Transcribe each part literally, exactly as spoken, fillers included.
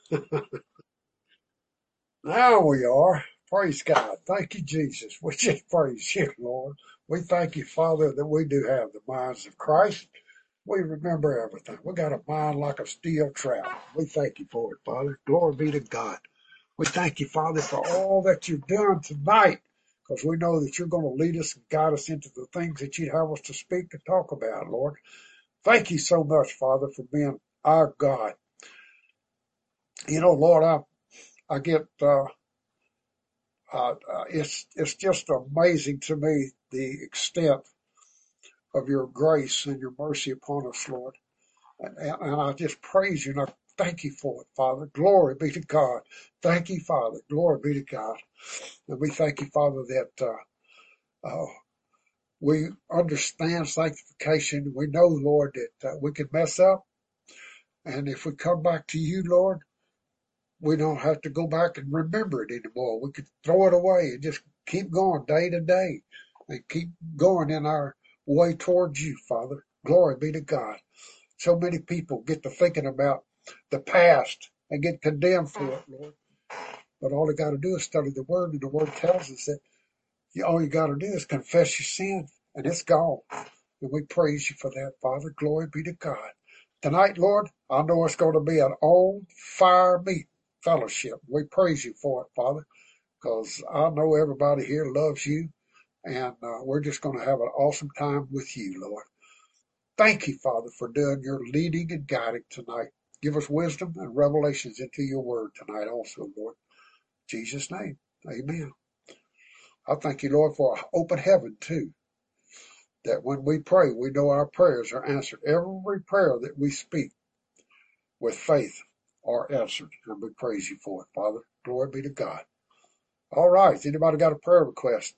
Now we are. Praise God. Thank you, Jesus. We just praise you, Lord. We thank you, Father, that we do have the minds of Christ. We remember everything. We got a mind like a steel trap. We thank you for it, Father. Glory be to God. We thank you, Father, for all that you're doing tonight, because we know that you're going to lead us and guide us into the things that you'd have us to speak and talk about, Lord. Thank you so much, Father, for being our God. You know, Lord, I I get uh, uh, uh, it's it's just amazing to me the extent of your grace and your mercy upon us, Lord. And, and, and I just praise you and I thank you for it, Father. Glory be to God. Thank you, Father. Glory be to God. And we thank you, Father, that uh, uh, we understand sanctification. We know, Lord, that uh, we can mess up. And if we come back to you, Lord, we don't have to go back and remember it anymore. We could throw it away and just keep going day to day and keep going in our way towards you, Father. Glory be to God. So many people get to thinking about the past and get condemned for it, Lord. But all they got to do is study the Word, and the Word tells us that you, all you got to do is confess your sin, and it's gone. And we praise you for that, Father. Glory be to God. Tonight, Lord, I know it's going to be an on-fire meeting. Fellowship. We praise you for it, Father, because I know everybody here loves you, and uh, we're just going to have an awesome time with you, Lord. Thank you, Father, for doing your leading and guiding tonight. Give us wisdom and revelations into your word tonight also, Lord. In Jesus' name, amen. I thank you, Lord, for an open heaven, too, that when we pray, we know our prayers are answered. Every prayer that we speak with faith are answered, and we praise you for it, Father. Glory be to God. All right, anybody got a prayer request?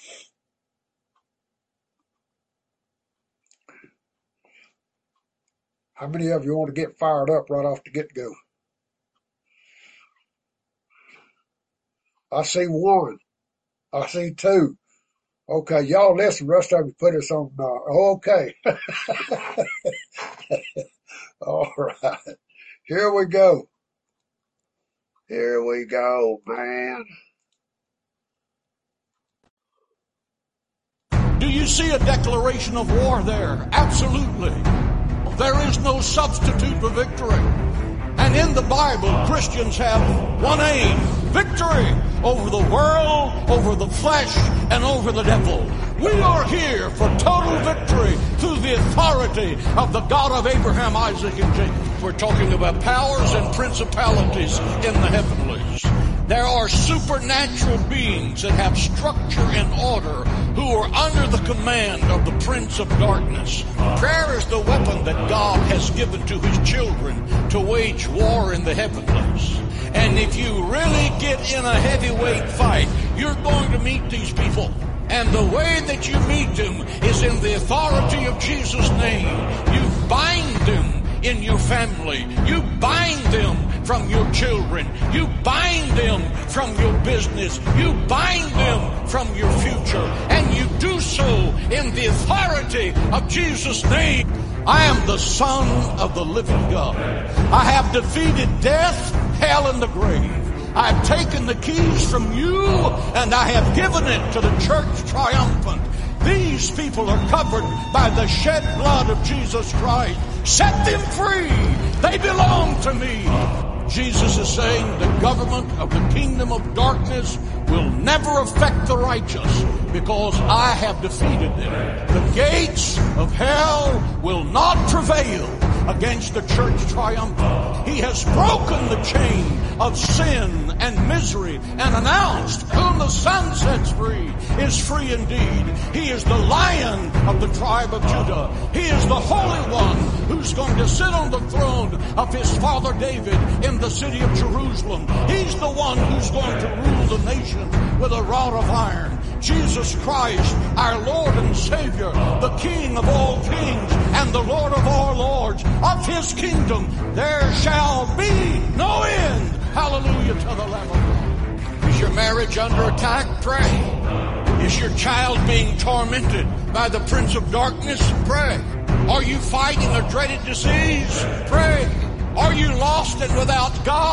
How many of you want to get fired up right off the get-go? I see one. I see two. Okay, y'all listen, the rest of you put us on, uh, okay. All right, here we go. Here we go, man. Do you see a declaration of war there? Absolutely. There is no substitute for victory. And in the Bible, Christians have one aim: victory over the world, over the flesh, and over the devil. We are here for total victory through the authority of the God of Abraham, Isaac, and Jacob. We're talking about powers and principalities in the heavenlies. There are supernatural beings that have structure and order who are under the command of the Prince of Darkness. Prayer is the weapon that God has given to his children to wage war in the heavenlies. And if you really get in a heavyweight fight, you're going to meet these people. And the way that you meet them is in the authority of Jesus' name. You bind them in your family. You bind them from your children. You bind them from your business. You bind them from your future. And you do so in the authority of Jesus' name. I am the Son of the living God. I have defeated death, hell, and the grave. I have taken the keys from you, and I have given it to the church triumphant. These people are covered by the shed blood of Jesus Christ. Set them free. They belong to me. Jesus is saying the government of the kingdom of darkness will never affect the righteous because I have defeated them. The gates of hell will not prevail against the church triumphant. He has broken the chain of sin and misery and announced, whom the Son sets free is free indeed. He is the Lion of the tribe of Judah. He is the Holy One who's going to sit on the throne of his father David in the city of Jerusalem. He's the one who's going to rule the nation with a rod of iron. Jesus Christ, our Lord and Savior, the King of all kings and the Lord of all lords. Of his kingdom there shall be no end. Hallelujah to the Lamb of God. Is your marriage under attack? Pray. Is your child being tormented by the Prince of Darkness? Pray. Are you fighting a dreaded disease? Pray. Are you lost and without God?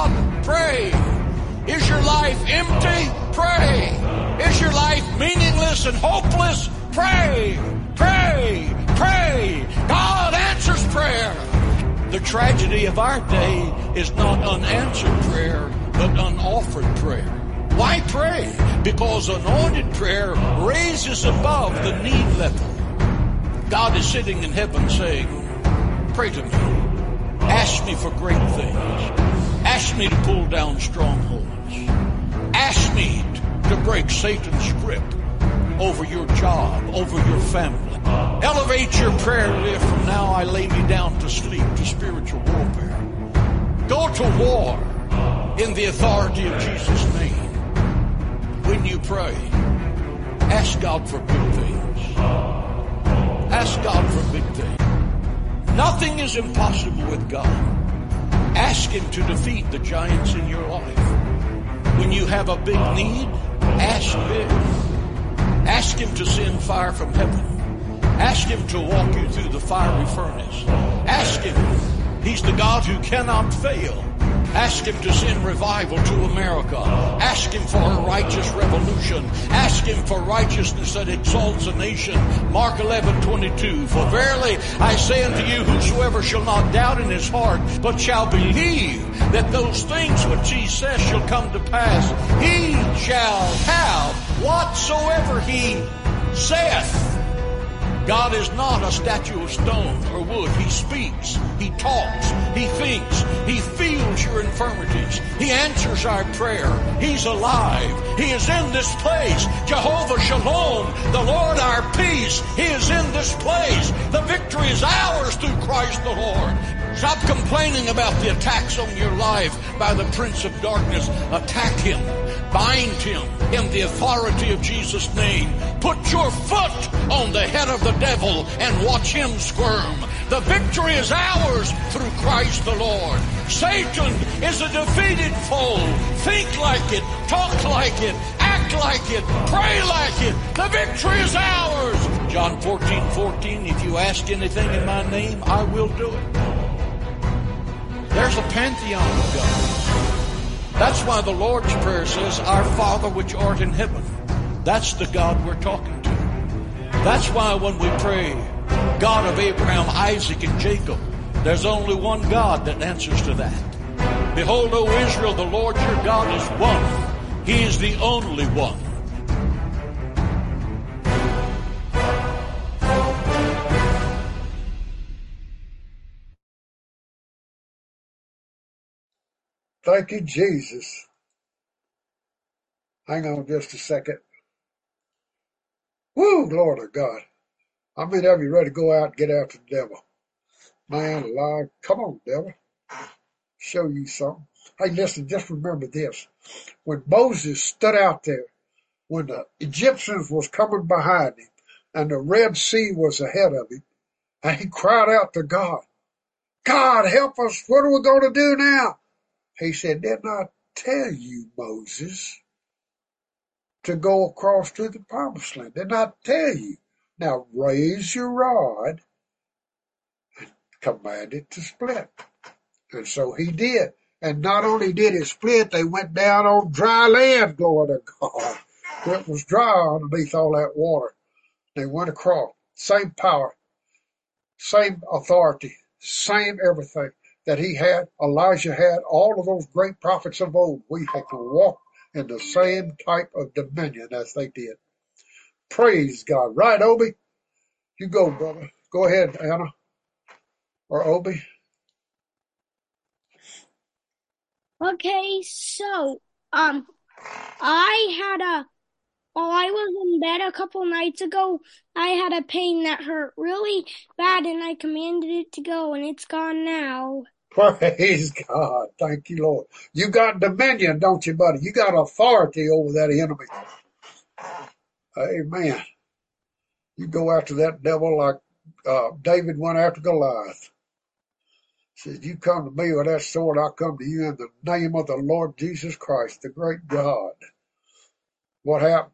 Pray. Is your life empty? Pray. Is your life meaningless and hopeless? Pray. Pray. Pray. God answers prayer. The tragedy of our day is not unanswered prayer, but unoffered prayer. Why pray? Because anointed prayer raises above the need level. God is sitting in heaven saying, pray to me. Ask me for great things. Ask me to pull down strongholds. Ask me to break Satan's grip over your job, over your family. Elevate your prayer life from now I lay me down to sleep to spiritual warfare. Go to war in the authority of Jesus' name. When you pray, ask God for big things. Ask God for big things. Nothing is impossible with God. Ask Him to defeat the giants in your life. When you have a big need, ask big. Ask Him to send fire from heaven. Ask Him to walk you through the fiery furnace. Ask Him. He's the God who cannot fail. Ask Him to send revival to America. Ask Him for a righteous revolution. Ask Him for righteousness that exalts a nation. Mark eleven twenty-two. For verily I say unto you, whosoever shall not doubt in his heart, but shall believe that those things which he says shall come to pass, he shall have whatsoever he saith. God is not a statue of stone or wood. He speaks. He talks. He thinks. He feels your infirmities. He answers our prayer. He's alive. He is in this place. Jehovah Shalom, the Lord our peace. He is in this place. The victory is ours through Christ the Lord. Stop complaining about the attacks on your life by the prince of darkness. Attack him. Bind him in the authority of Jesus' name. Put your foot on the head of the devil and watch him squirm. The victory is ours through Christ the Lord. Satan is a defeated foe. Think like it, talk like it, act like it, pray like it. The victory is ours. John fourteen fourteen, if you ask anything in my name, I will do it. There's a pantheon of God. That's why the Lord's Prayer says, Our Father which art in heaven. That's the God we're talking to. That's why when we pray, God of Abraham, Isaac, and Jacob, there's only one God that answers to that. Behold, O Israel, the Lord your God is one. He is the only one. Thank you, Jesus. Hang on just a second. Woo, Lord of God. How many of you ready to go out and get after the devil? Man alive. Come on, devil. Show you something. Hey, listen, just remember this. When Moses stood out there, when the Egyptians was coming behind him, and the Red Sea was ahead of him, and he cried out to God, God, help us. What are we going to do now? He said, didn't I tell you, Moses, to go across to the promised land? Didn't I tell you? Now raise your rod and command it to split. And so he did. And not only did it split, they went down on dry land, glory to God. It was dry underneath all that water. They went across. Same power, same authority, same everything that he had, Elijah had, all of those great prophets of old. We have to walk in the same type of dominion as they did. Praise God. Right, Obi? You go, brother. Go ahead, Anna. Or Obi. Okay, so, um, I had a, while I was in bed a couple nights ago, I had a pain that hurt really bad and I commanded it to go and it's gone now. Praise God. Thank you, Lord. You got dominion, don't you, buddy? You got authority over that enemy. Amen. You go after that devil like uh, David went after Goliath. He said, you come to me with that sword, I'll come to you in the name of the Lord Jesus Christ, the great God. What happened?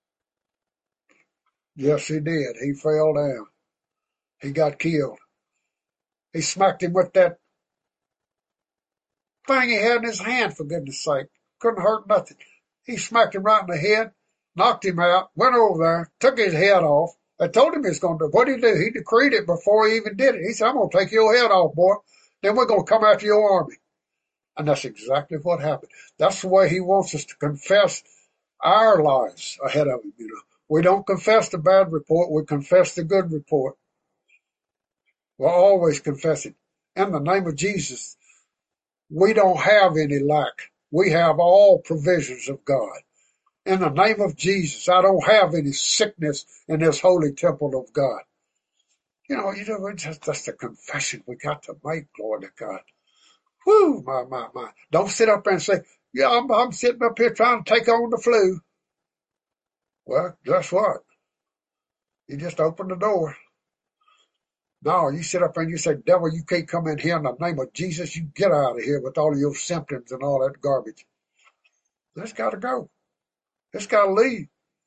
Yes, he did. He fell down. He got killed. He smacked him with that thing he had in his hand, for goodness sake. Couldn't hurt nothing. He smacked him right in the head, knocked him out, went over there, took his head off. I told him he was going to do. What did he do? He decreed it before he even did it. He said, I'm going to take your head off, boy. Then we're going to come after your army. And that's exactly what happened. That's the way he wants us to confess our lives ahead of him, you know. We don't confess the bad report. We confess the good report. We'll always confess it. In the name of Jesus, we don't have any lack. We have all provisions of God. In the name of Jesus, I don't have any sickness in this holy temple of God. You know, you know, it's just, that's the confession we got to make, glory to God. Whoo, my, my, my. Don't sit up there and say, yeah, I'm, I'm sitting up here trying to take on the flu. Well, guess what? You just opened the door. No, you sit up there and you say, devil, you can't come in here in the name of Jesus. You get out of here with all of your symptoms and all that garbage. It's got to go. It's got to leave.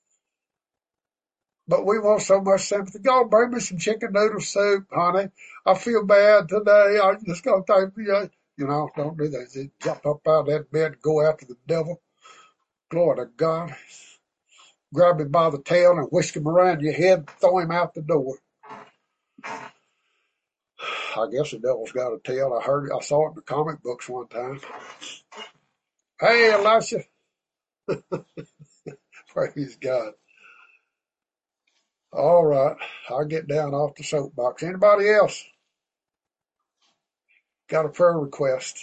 But we want so much sympathy. Go bring me some chicken noodle soup, honey. I feel bad today. I'm just going to take you. You know, don't do that. Just jump up out of that bed and go after the devil. Glory to God. Grab him by the tail and whisk him around your head and throw him out the door. I guess the devil's got a tail. I heard it. I saw it in the comic books one time. Hey, Elisha. Praise God. All right. I'll get down off the soapbox. Anybody else got a prayer request?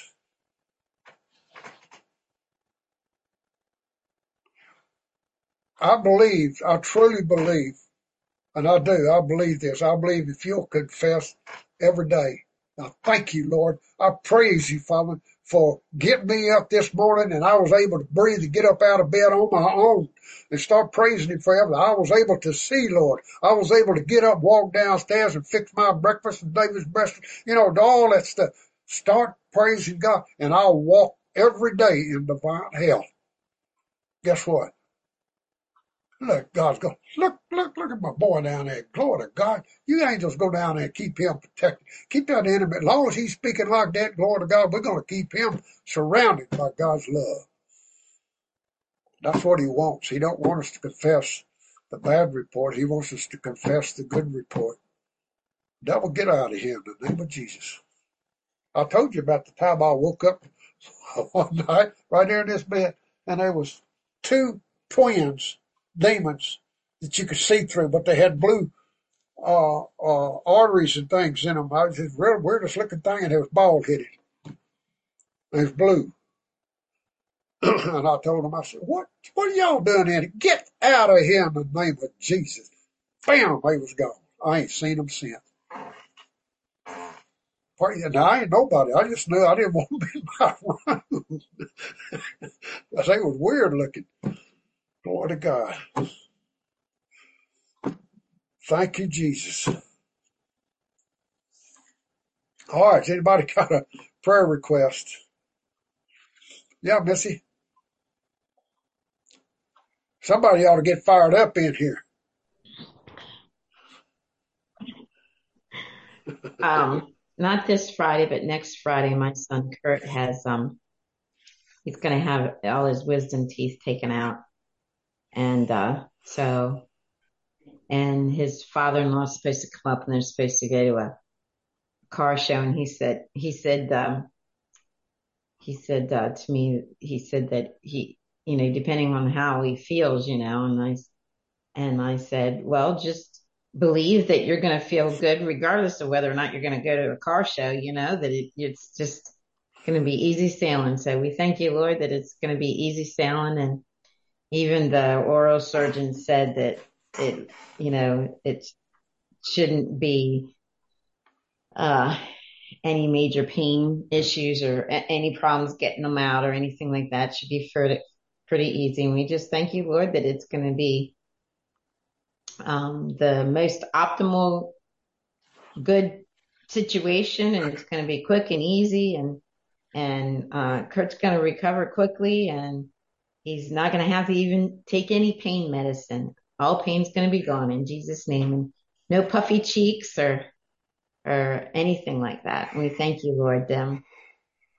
I believe, I truly believe, and I do, I believe this. I believe if you'll confess every day. Now, thank you, Lord. I praise you, Father, for getting me up this morning, and I was able to breathe and get up out of bed on my own and start praising him forever. I was able to see, Lord. I was able to get up, walk downstairs, and fix my breakfast and David's breakfast, you know, all that stuff. Start praising God, and I'll walk every day in divine health. Guess what? Look, God's going, look, look, look at my boy down there. Glory to God. You angels go down there and keep him protected. Keep that enemy. As long as he's speaking like that, glory to God, we're going to keep him surrounded by God's love. That's what he wants. He don't want us to confess the bad report. He wants us to confess the good report. Devil, get out of here in the name of Jesus. I told you about the time I woke up one night right there in this bed, and there was two twins, demons that you could see through, but they had blue uh, uh, arteries and things in them. I was just real weirdest looking thing, and it was bald headed. It was blue. And I told them, I said, what, what are y'all doing in it? Get out of here in the name of Jesus. Bam, they was gone. I ain't seen them since. Now, I ain't nobody. I just knew I didn't want to be in my room. Because they was weird looking. Glory to God. Thank you, Jesus. All right, anybody got a prayer request? Yeah, Missy. Somebody ought to get fired up in here. Um, not this Friday, but next Friday, my son Kurt has, um, he's going to have all his wisdom teeth taken out. And, uh, so, and his father-in-law is supposed to come up and they're supposed to go to a car show. And he said, he said, um, he said, uh, to me, he said that he, you know, depending on how he feels, you know, and I, and I said, well, just believe that you're going to feel good regardless of whether or not you're going to go to a car show, you know, that it, it's just going to be easy sailing. So we thank you, Lord, that it's going to be easy sailing. And even the oral surgeon said that it, you know, it shouldn't be, uh, any major pain issues or a- any problems getting them out or anything like that. It should be pretty, pretty easy. And we just thank you, Lord, that it's going to be um, the most optimal, good situation, and it's going to be quick and easy, and and uh, Kurt's going to recover quickly, and he's not going to have to even take any pain medicine. All pain's going to be gone in Jesus' name, and no puffy cheeks or or anything like that. And we thank you, Lord. Um,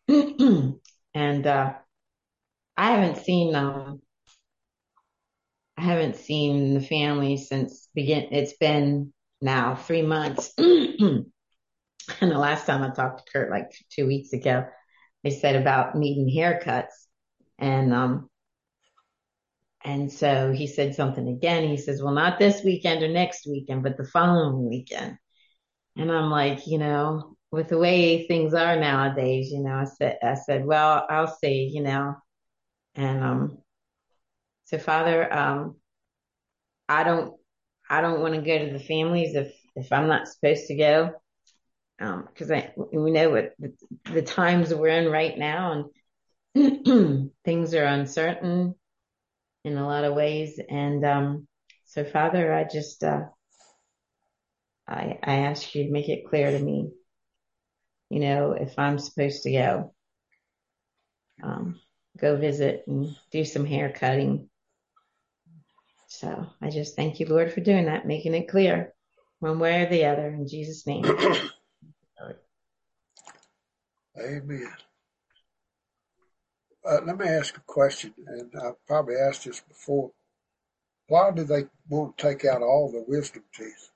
and uh, I haven't seen um I haven't seen the family since begin. It's been now three months, and the last time I talked to Kurt, like two weeks ago, they said about needing haircuts, and um and so he said something again. He says, "Well, not this weekend or next weekend, but the following weekend." And I'm like, you know, with the way things are nowadays, you know, I said, I said, well, I'll see, you know, and um, so Father, um, I don't, I don't want to go to the families if if I'm not supposed to go, um, because I we know what the, the times we're in right now, and things are uncertain in a lot of ways, and um, so Father, I just, uh, I I ask you to make it clear to me, you know, if I'm supposed to go, um, go visit and do some hair cutting. So I just thank you, Lord, for doing that, making it clear one way or the other in Jesus' name. Amen. Uh, let me ask a question, and I've probably asked this before. Why do they want to take out all the wisdom teeth?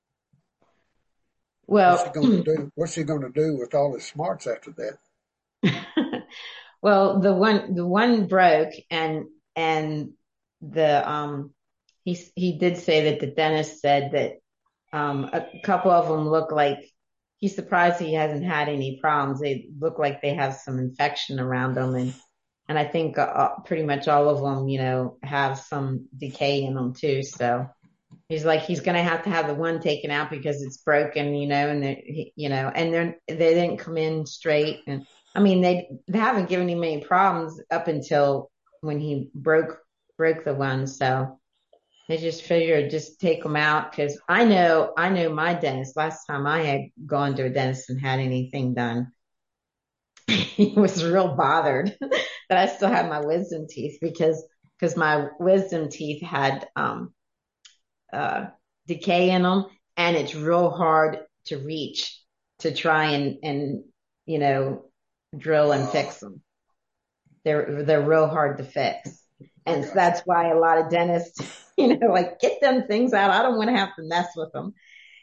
Well, what's he going to do? What's he going to do with all his smarts after that? Well, the one the one broke, and and the um he he did say that the dentist said that um a couple of them look like he's surprised he hasn't had any problems. They look like they have some infection around them, and and I think uh, pretty much all of them, you know, have some decay in them too. So he's like, he's going to have to have the one taken out because it's broken, you know, and they, you know, and they're, they didn't come in straight. And I mean, they, they haven't given him any problems up until when he broke, broke the one. So they just figured just take them out. Cause I know, I know my dentist, last time I had gone to a dentist and had anything done, he was real bothered that I still had my wisdom teeth because, because my wisdom teeth had, um, uh, decay in them, and it's real hard to reach to try and, and, you know, drill and fix them. They're, they're real hard to fix. And so that's why a lot of dentists, you know, like, get them things out. I don't want to have to mess with them.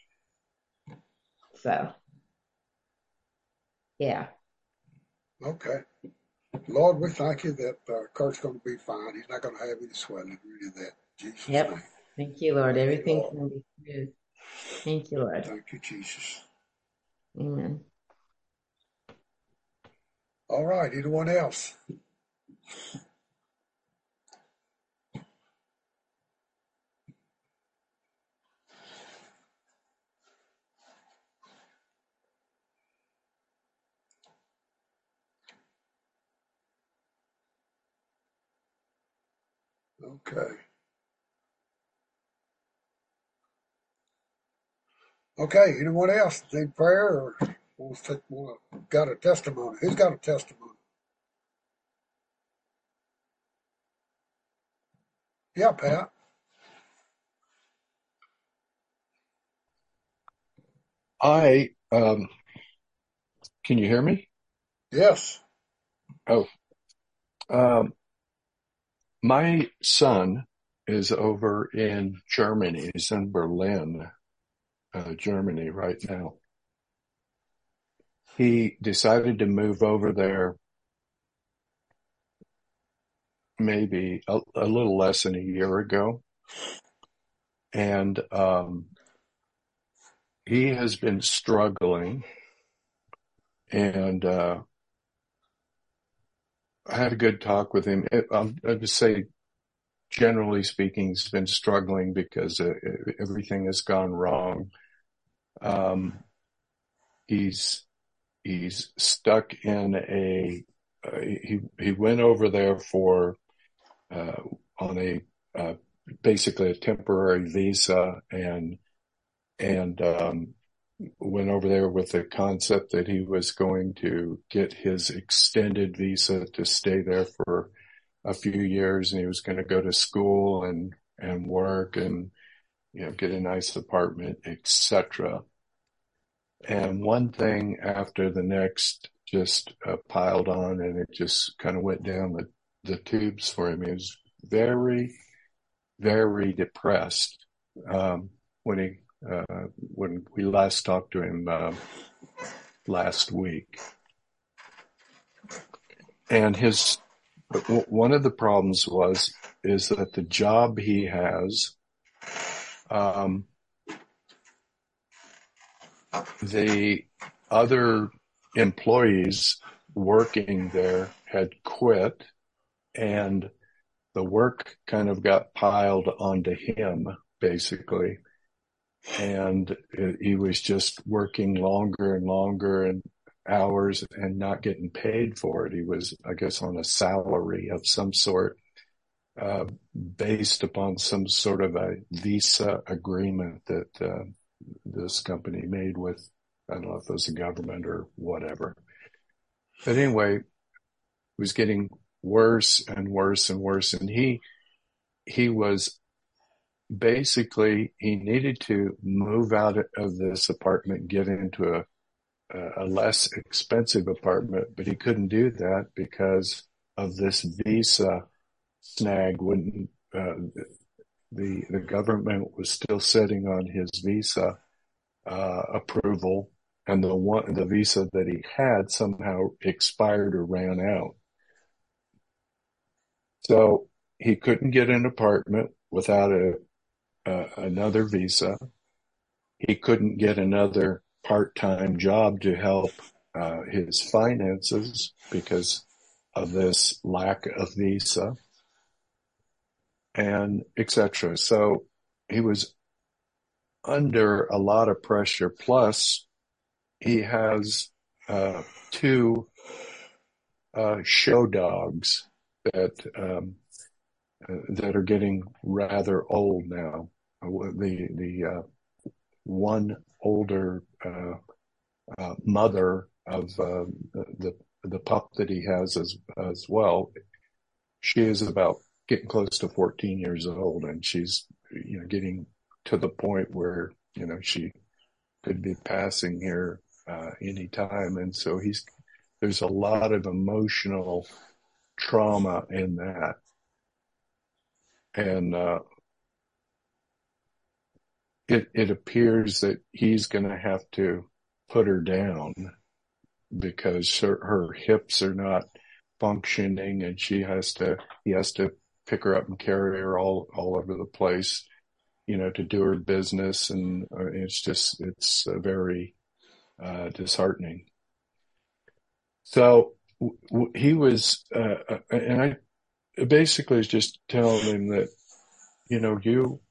So, yeah. Okay. Lord, we thank you that uh, Kurt's going to be fine. He's not going to have any swelling or any of that. In Jesus' Yep. name. Thank you, Lord. Everything's going to be smooth. Thank you, Lord. Thank you, Jesus. Amen. All right. Anyone else? Okay. Okay. Anyone else need prayer or wants to, got a testimony? Who's got a testimony? Yeah, Pat. I, um, can you hear me? Yes. Oh, um, my son is over in Germany. He's in Berlin, uh, Germany right now. He decided to move over there maybe a, a little less than a year ago. And, um, he has been struggling, and, uh, I had a good talk with him. I'll, I'll just say, generally speaking, he's been struggling because uh, everything has gone wrong. Um, he's, he's stuck in a, uh, he, he went over there for, uh, on a, uh, basically a temporary visa, and, and, um, went over there with the concept that he was going to get his extended visa to stay there for a few years, and he was going to go to school and, and work and, you know, get a nice apartment, et cetera. And one thing after the next just uh, piled on, and it just kind of went down the, the tubes for him. He was very, very depressed um, when he uh, when we last talked to him uh, last week. And his one of the problems was is that the job he has, um, the other employees working there had quit, and the work kind of got piled onto him, basically. And it, he was just working longer and longer and hours and not getting paid for it. He was, I guess, on a salary of some sort, uh, based upon some sort of a visa agreement that uh, this company made with, I don't know if it was the government or whatever. But anyway, it was getting worse and worse and worse. And he, he was basically, he needed to move out of this apartment, get into a, a less expensive apartment, but he couldn't do that because of this visa snag. Wouldn't, uh, the, the government was still sitting on his visa, uh, approval, and the one, the visa that he had somehow expired or ran out. So he couldn't get an apartment without a, uh, another visa. He couldn't get another part-time job to help uh, his finances because of this lack of visa, and et cetera. So he was under a lot of pressure. Plus, he has uh, two uh, show dogs that um, uh, that are getting rather old now. The the uh, one older uh, uh, mother of uh, the the pup that he has as as well. She is about getting close to fourteen years old, and she's you know getting to the point where you know she could be passing here uh, any time, and so he's there's a lot of emotional trauma in that, and uh, it it appears that he's going to have to put her down because her, her hips are not functioning, and she has to he has to pick her up and carry her all all over the place, you know, to do her business, and uh, it's just it's uh, very uh, disheartening. So w- w- he was, uh, and I basically was just telling him that, you know, you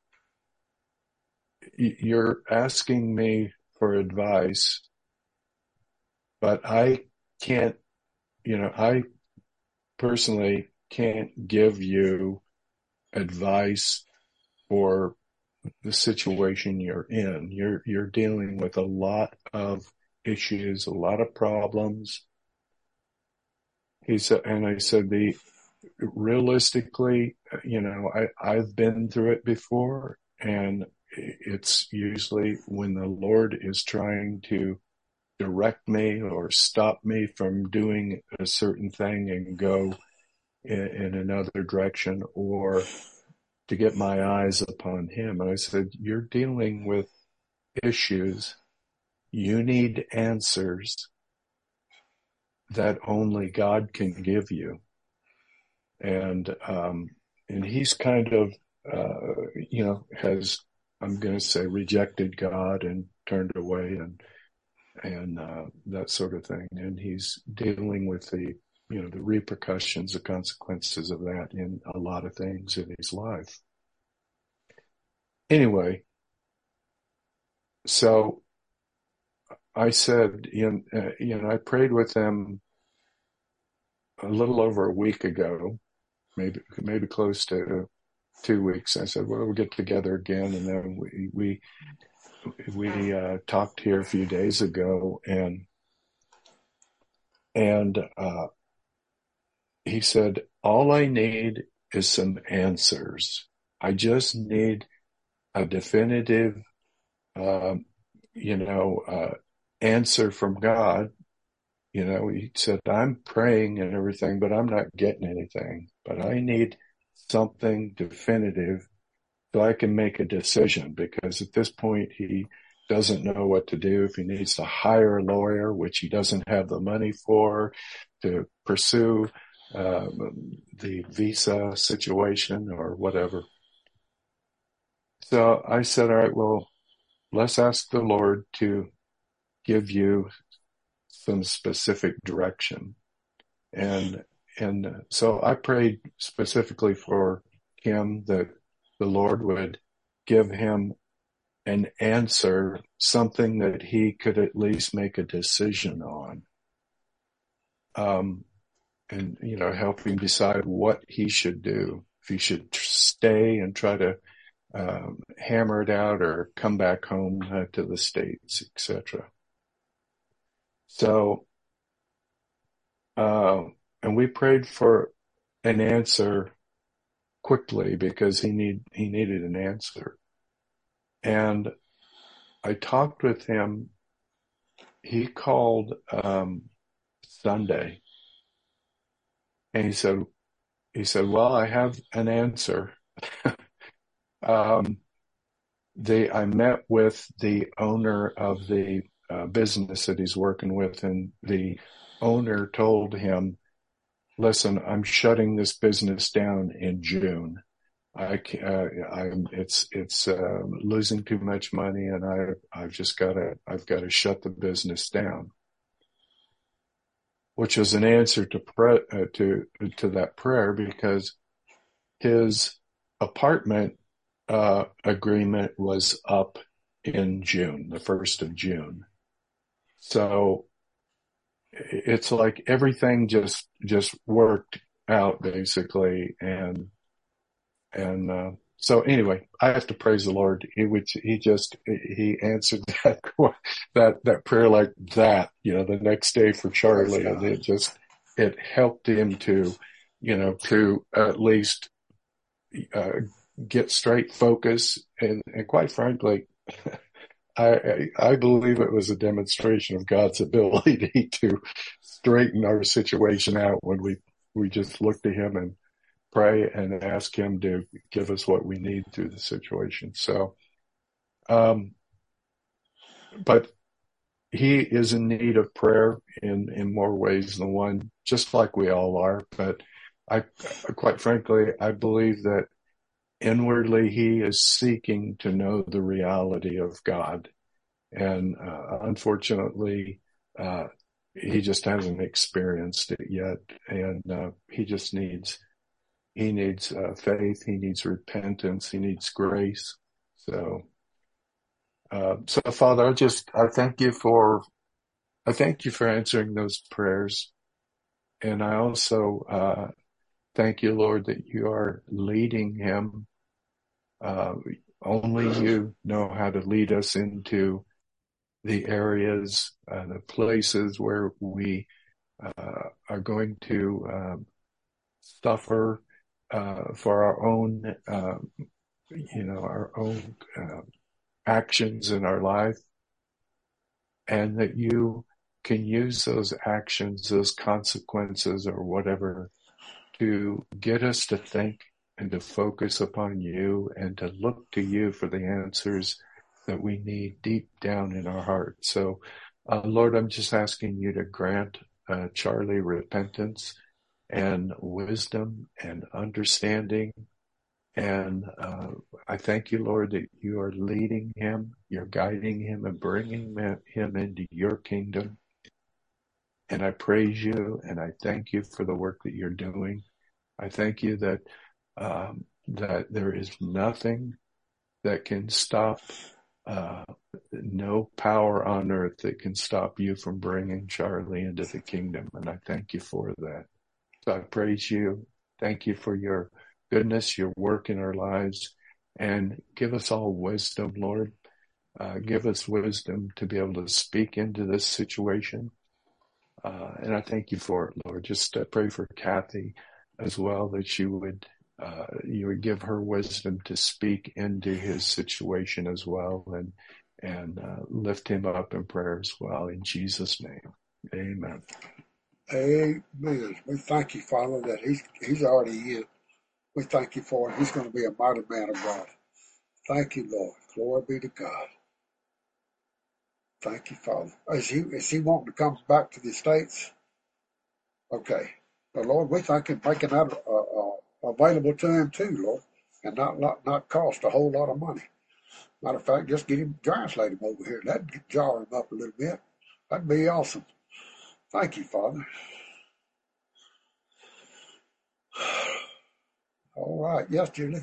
you're asking me for advice, but I can't, you know, I personally can't give you advice for the situation you're in. You're, you're dealing with a lot of issues, a lot of problems. He said, and I said, the realistically, you know, I, I've been through it before, and it's usually when the Lord is trying to direct me or stop me from doing a certain thing and go in, in another direction, or to get my eyes upon him. And I said, you're dealing with issues. You need answers that only God can give you. And, um, and he's kind of, uh, you know, has, I'm going to say, rejected God and turned away and, and, uh, that sort of thing. And he's dealing with the, you know, the repercussions, the consequences of that in a lot of things in his life. Anyway, so I said, you know, uh, you know, I prayed with them a little over a week ago, maybe, maybe close to two weeks. I said, well, we'll get together again. And then we, we, we, uh, talked here a few days ago, and, and, uh, he said, all I need is some answers. I just need a definitive, um, you know, uh, answer from God You know, he said, I'm praying and everything, but I'm not getting anything. But I need something definitive so I can make a decision, because at this point he doesn't know what to do. If he needs to hire a lawyer, which he doesn't have the money for, to pursue uh, the visa situation or whatever. So I said, all right, well, let's ask the Lord to give you some specific direction. And, and so I prayed specifically for him that the Lord would give him an answer, something that he could at least make a decision on. Um, and, you know, help him decide what he should do. If he should stay and try to um, hammer it out or come back home uh, to the States, et cetera. So, uh, and we prayed for an answer quickly because he need he needed an answer. And I talked with him. He called um, Sunday, and he said, he said, well, I have an answer. um, they, I met with the owner of the uh, business that he's working with, and the owner told him, listen, I'm shutting this business down in June. I, uh, I'm, it's, it's, uh, losing too much money, and I, I've just gotta, I've got to shut the business down, which was an answer to, pre- uh, to, to that prayer, because his apartment, uh, agreement was up in June, the first of June. So it's like everything just, just worked out basically. And, and, uh, so anyway, I have to praise the Lord. He would, he just, he answered that, that, that prayer like that, you know, the next day for Charlie. And it just, it helped him to, you know, to at least, uh, get straight focus. And, and quite frankly, I, I believe it was a demonstration of God's ability to straighten our situation out when we, we just look to him and pray and ask him to give us what we need through the situation. So, um, but he is in need of prayer in, in more ways than one, just like we all are. But I, quite frankly, I believe that inwardly he is seeking to know the reality of God. And, uh, unfortunately, uh, he just hasn't experienced it yet. And, uh, he just needs, he needs, uh, faith. He needs repentance. He needs grace. So, uh, so Father, I just, I thank you for, I thank you for answering those prayers. And I also, uh, thank you, Lord, that you are leading him. Uh, only you know how to lead us into the areas, uh, the places where we, uh, are going to, um, suffer, uh, for our own, uh, you know, our own, uh, actions in our life, and that you can use those actions, those consequences or whatever, to get us to think and to focus upon you and to look to you for the answers that we need deep down in our heart. So, uh, Lord, I'm just asking you to grant, uh, Charlie repentance and wisdom and understanding. And, uh, I thank you, Lord, that you are leading him, you're guiding him and bringing him into your kingdom. And I praise you and I thank you for the work that you're doing. I thank you that, um, that there is nothing that can stop, uh, no power on earth that can stop you from bringing Charlie into the kingdom. And I thank you for that. So I praise you. Thank you for your goodness, your work in our lives, and give us all wisdom, Lord. Uh, give us wisdom to be able to speak into this situation. Uh, and I thank you for it, Lord. Just uh, pray for Kathy as well, that you would, uh, you would give her wisdom to speak into his situation as well, and, and, uh, lift him up in prayer as well, in Jesus' name. Amen. Amen. We thank you, Father, that he's, he's already in. We thank you for him. He's going to be a mighty man of God. Thank you, Lord. Glory be to God. Thank you, Father. Is he, is he wanting to come back to the States? Okay. But Lord, we thank him making that uh, uh, available to him too, Lord, and not, not not cost a whole lot of money. Matter of fact, just get him, translate him over here. That'd jar him up a little bit. That'd be awesome. Thank you, Father. All right. Yes, Julie.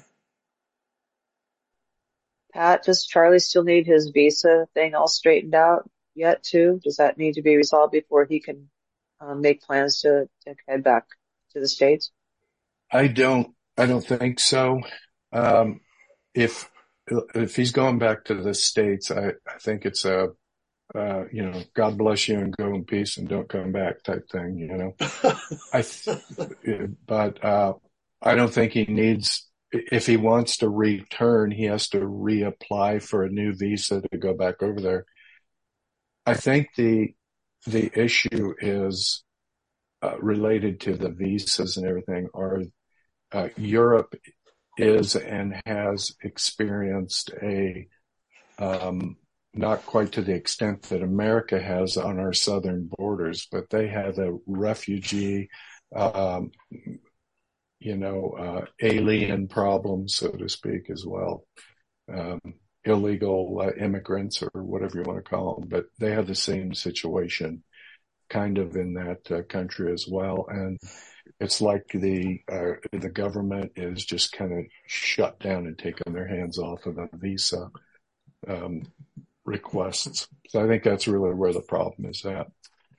Pat, does Charlie still need his visa thing all straightened out yet too? Does that need to be resolved before he can um, make plans to, to head back to the States? I don't, I don't think so. Um, if, if he's going back to the States, I, I think it's a, uh, you know, God bless you and go in peace and don't come back type thing, you know. I, th- but, uh, I don't think he needs, if he wants to return, he has to reapply for a new visa to go back over there. I think the, the issue is, uh, related to the visas and everything, are, uh, Europe is and has experienced a, um, not quite to the extent that America has on our southern borders, but they have a refugee, um, you know, uh, alien problem, so to speak, as well. Um, illegal uh, immigrants or whatever you want to call them, but they have the same situation kind of in that uh, country as well. And it's like the, uh, the government is just kind of shut down and taking their hands off of the visa, um, requests. So I think that's really where the problem is at.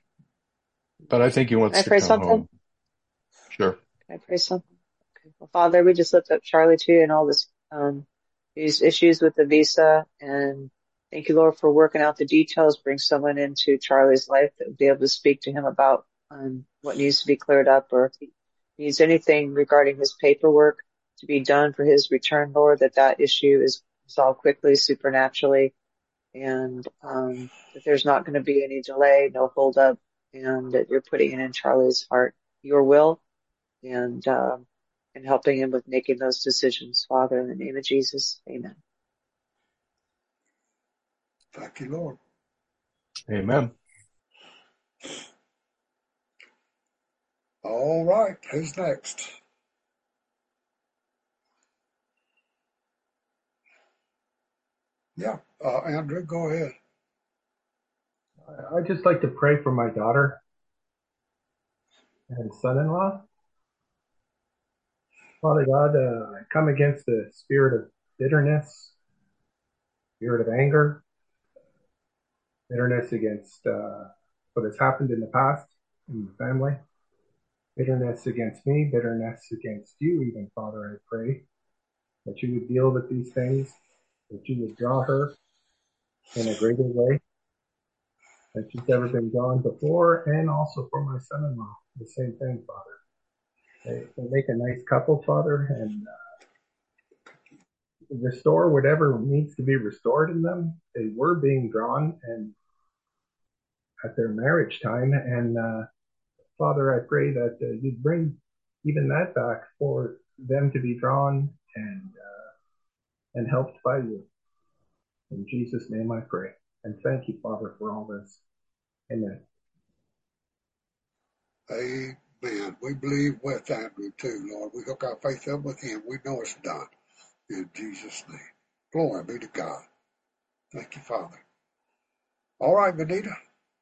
But I think he wants Can I to pray come something? home. Sure. Can I pray something? Okay. Well, Father, we just lift up Charlie to you and all this, um, these issues with the visa, and thank you, Lord, for working out the details. Bring someone into Charlie's life that would be able to speak to him about um, what needs to be cleared up, or if he needs anything regarding his paperwork to be done for his return, Lord, that that issue is resolved quickly, supernaturally, and um, that there's not going to be any delay, no holdup, and that you're putting it in Charlie's heart, your will, and um, and helping him with making those decisions. Father, in the name of Jesus, amen. Thank you, Lord. Amen. All right. Who's next? Yeah. Uh, Andrew, go ahead. I'd just like to pray for my daughter and son-in-law. Father God, uh, I come against the spirit of bitterness, spirit of anger, bitterness against uh, what has happened in the past in the family, bitterness against me, bitterness against you even, Father. I pray that you would deal with these things, that you would draw her in a greater way than she's ever been drawn before, and also for my son-in-law, the same thing, Father. They, they make a nice couple, Father, and uh, restore whatever needs to be restored in them. They were being drawn and at their marriage time, and uh, Father, I pray that uh, you'd bring even that back for them to be drawn and uh, and helped by you. In Jesus' name I pray. And thank you, Father, for all this. Amen. Amen. We believe with Andrew too, Lord. We hook our faith up with him. We know it's done. In Jesus' name. Glory be to God. Thank you, Father. All right, Benita.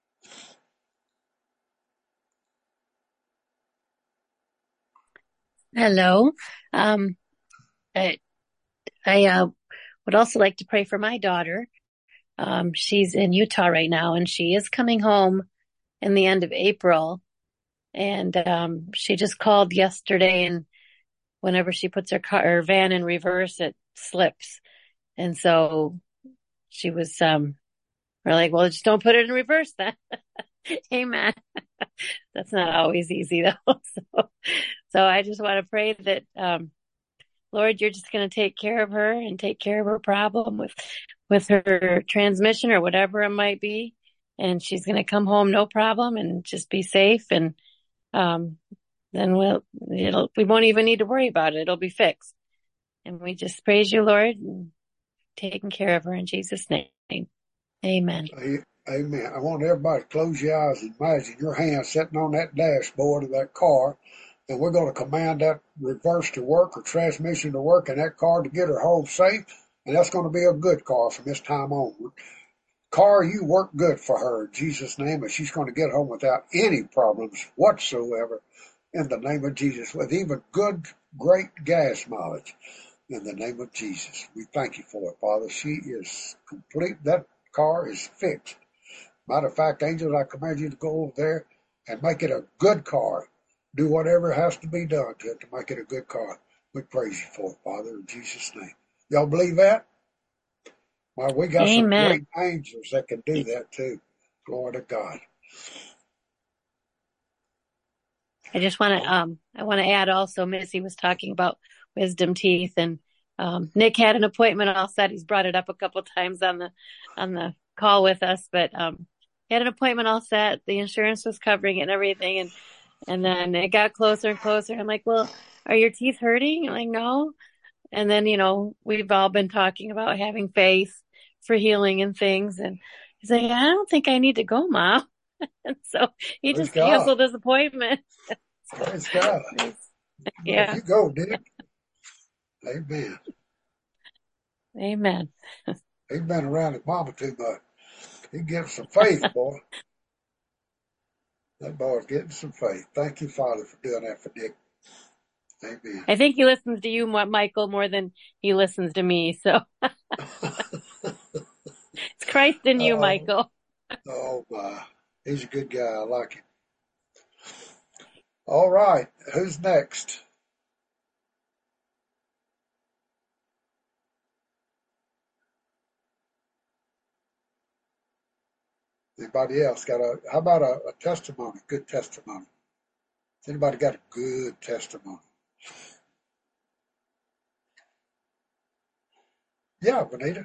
Hello. Um, I, I uh, would also like to pray for my daughter. Um, she's in Utah right now, and she is coming home in the end of April. And um, she just called yesterday, and whenever she puts her car, her van in reverse, it slips. And so she was, um, we're like, well, just don't put it in reverse then. Amen. That's not always easy though. So, so I just want to pray that, um, Lord, you're just going to take care of her and take care of her problem with, with her transmission or whatever it might be. and she's going to come home no problem and just be safe. And, um, then we'll, it'll, we won't even need to worry about it. It'll be fixed. And we just praise you, Lord, and taking care of her in Jesus' name. Amen. Amen. I want everybody to close your eyes and imagine your hand sitting on that dashboard of that car, and we're going to command that reverse to work or transmission to work in that car to get her home safe, and that's going to be a good car from this time onward. Car, you work good for her in Jesus' name, and she's going to get home without any problems whatsoever in the name of Jesus, with even good, great gas mileage in the name of Jesus. We thank you for it, Father. She is complete. That car is fixed. Matter of fact, angels, I command you to go over there and make it a good car. Do whatever has to be done to it to make it a good car. We praise you for it, Father, in Jesus' name. Y'all believe that? Well, we got Amen. some great angels that can do that too. Glory to God. I just want to, um, I want to add also, Missy was talking about wisdom teeth, and um, Nick had an appointment all set. He's brought it up a couple of times on the on the call with us, but um, he had an appointment all set. The insurance was covering it and everything, and and then it got closer and closer. I'm like, well, are your teeth hurting? I'm like, no. And then, you know, we've all been talking about having faith for healing and things, and he's like, I don't think I need to go, Mom. And so he Praise just God. canceled his appointment. Praise God. Yeah. You go, Dick. Amen. Amen. He's been around his mama too much. He gives some faith, boy. That boy's getting some faith. Thank you, Father, for doing that for Dick. Amen. I think he listens to you, Michael, more than he listens to me. So it's Christ in you, oh, Michael. Oh, my. He's a good guy. I like him. All right. Who's next? Anybody else got a, how about a, a testimony, good testimony? Has anybody got a good testimony? Yeah, Benita.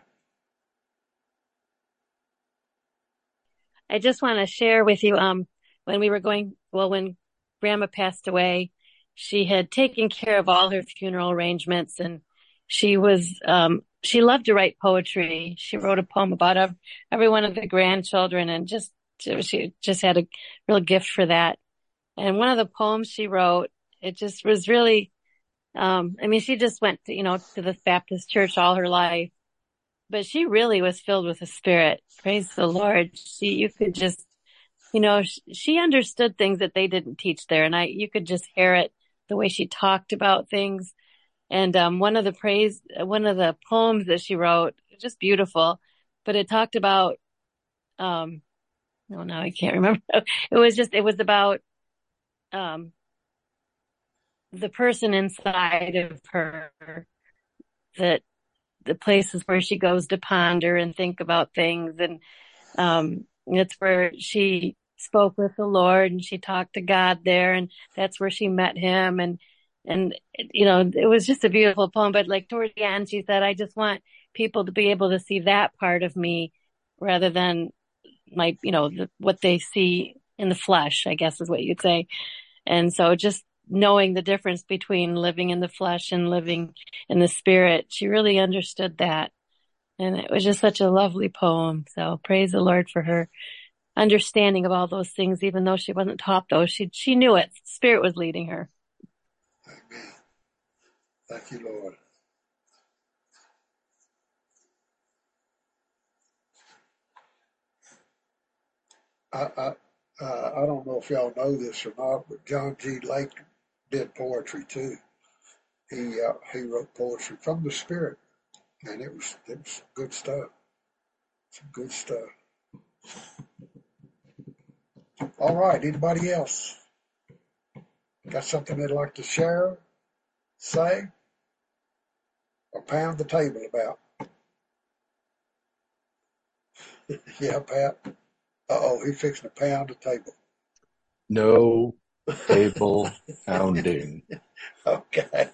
I just want to share with you, um, when we were going, well, when Grandma passed away, she had taken care of all her funeral arrangements, and she was, um, she loved to write poetry. She wrote a poem about every, every one of the grandchildren, and just, she just had a real gift for that. And one of the poems she wrote, it just was really, um, I mean, she just went to, you know, to the Baptist church all her life, but she really was filled with the Spirit. Praise the Lord. She, you could just, you know, she, she understood things that they didn't teach there. And I, you could just hear it, the way she talked about things. And, um, one of the praise, one of the poems that she wrote, just beautiful, but it talked about, um, no, now I can't remember. It was just, it was about, um, the person inside of her, that the places where she goes to ponder and think about things. And, um, it's where she spoke with the Lord and she talked to God there, and that's where she met him. And, and, you know, it was just a beautiful poem, but like towards the end, she said, I just want people to be able to see that part of me rather than my, you know, the, what they see in the flesh, I guess is what you'd say. And so just knowing the difference between living in the flesh and living in the Spirit, she really understood that. And it was just such a lovely poem. So praise the Lord for her understanding of all those things, even though she wasn't taught those. She, she knew it. Spirit was leading her. Amen. Thank you, Lord. I, I, uh, I don't know if y'all know this or not, but John G. Lake did poetry too. He uh, he wrote poetry from the Spirit, and it was it was good stuff. Some good stuff. All right, anybody else got something they'd like to share, say, or pound the table about? Yeah, Pat. Uh oh, he's fixing to pound the table. No table pounding. Okay.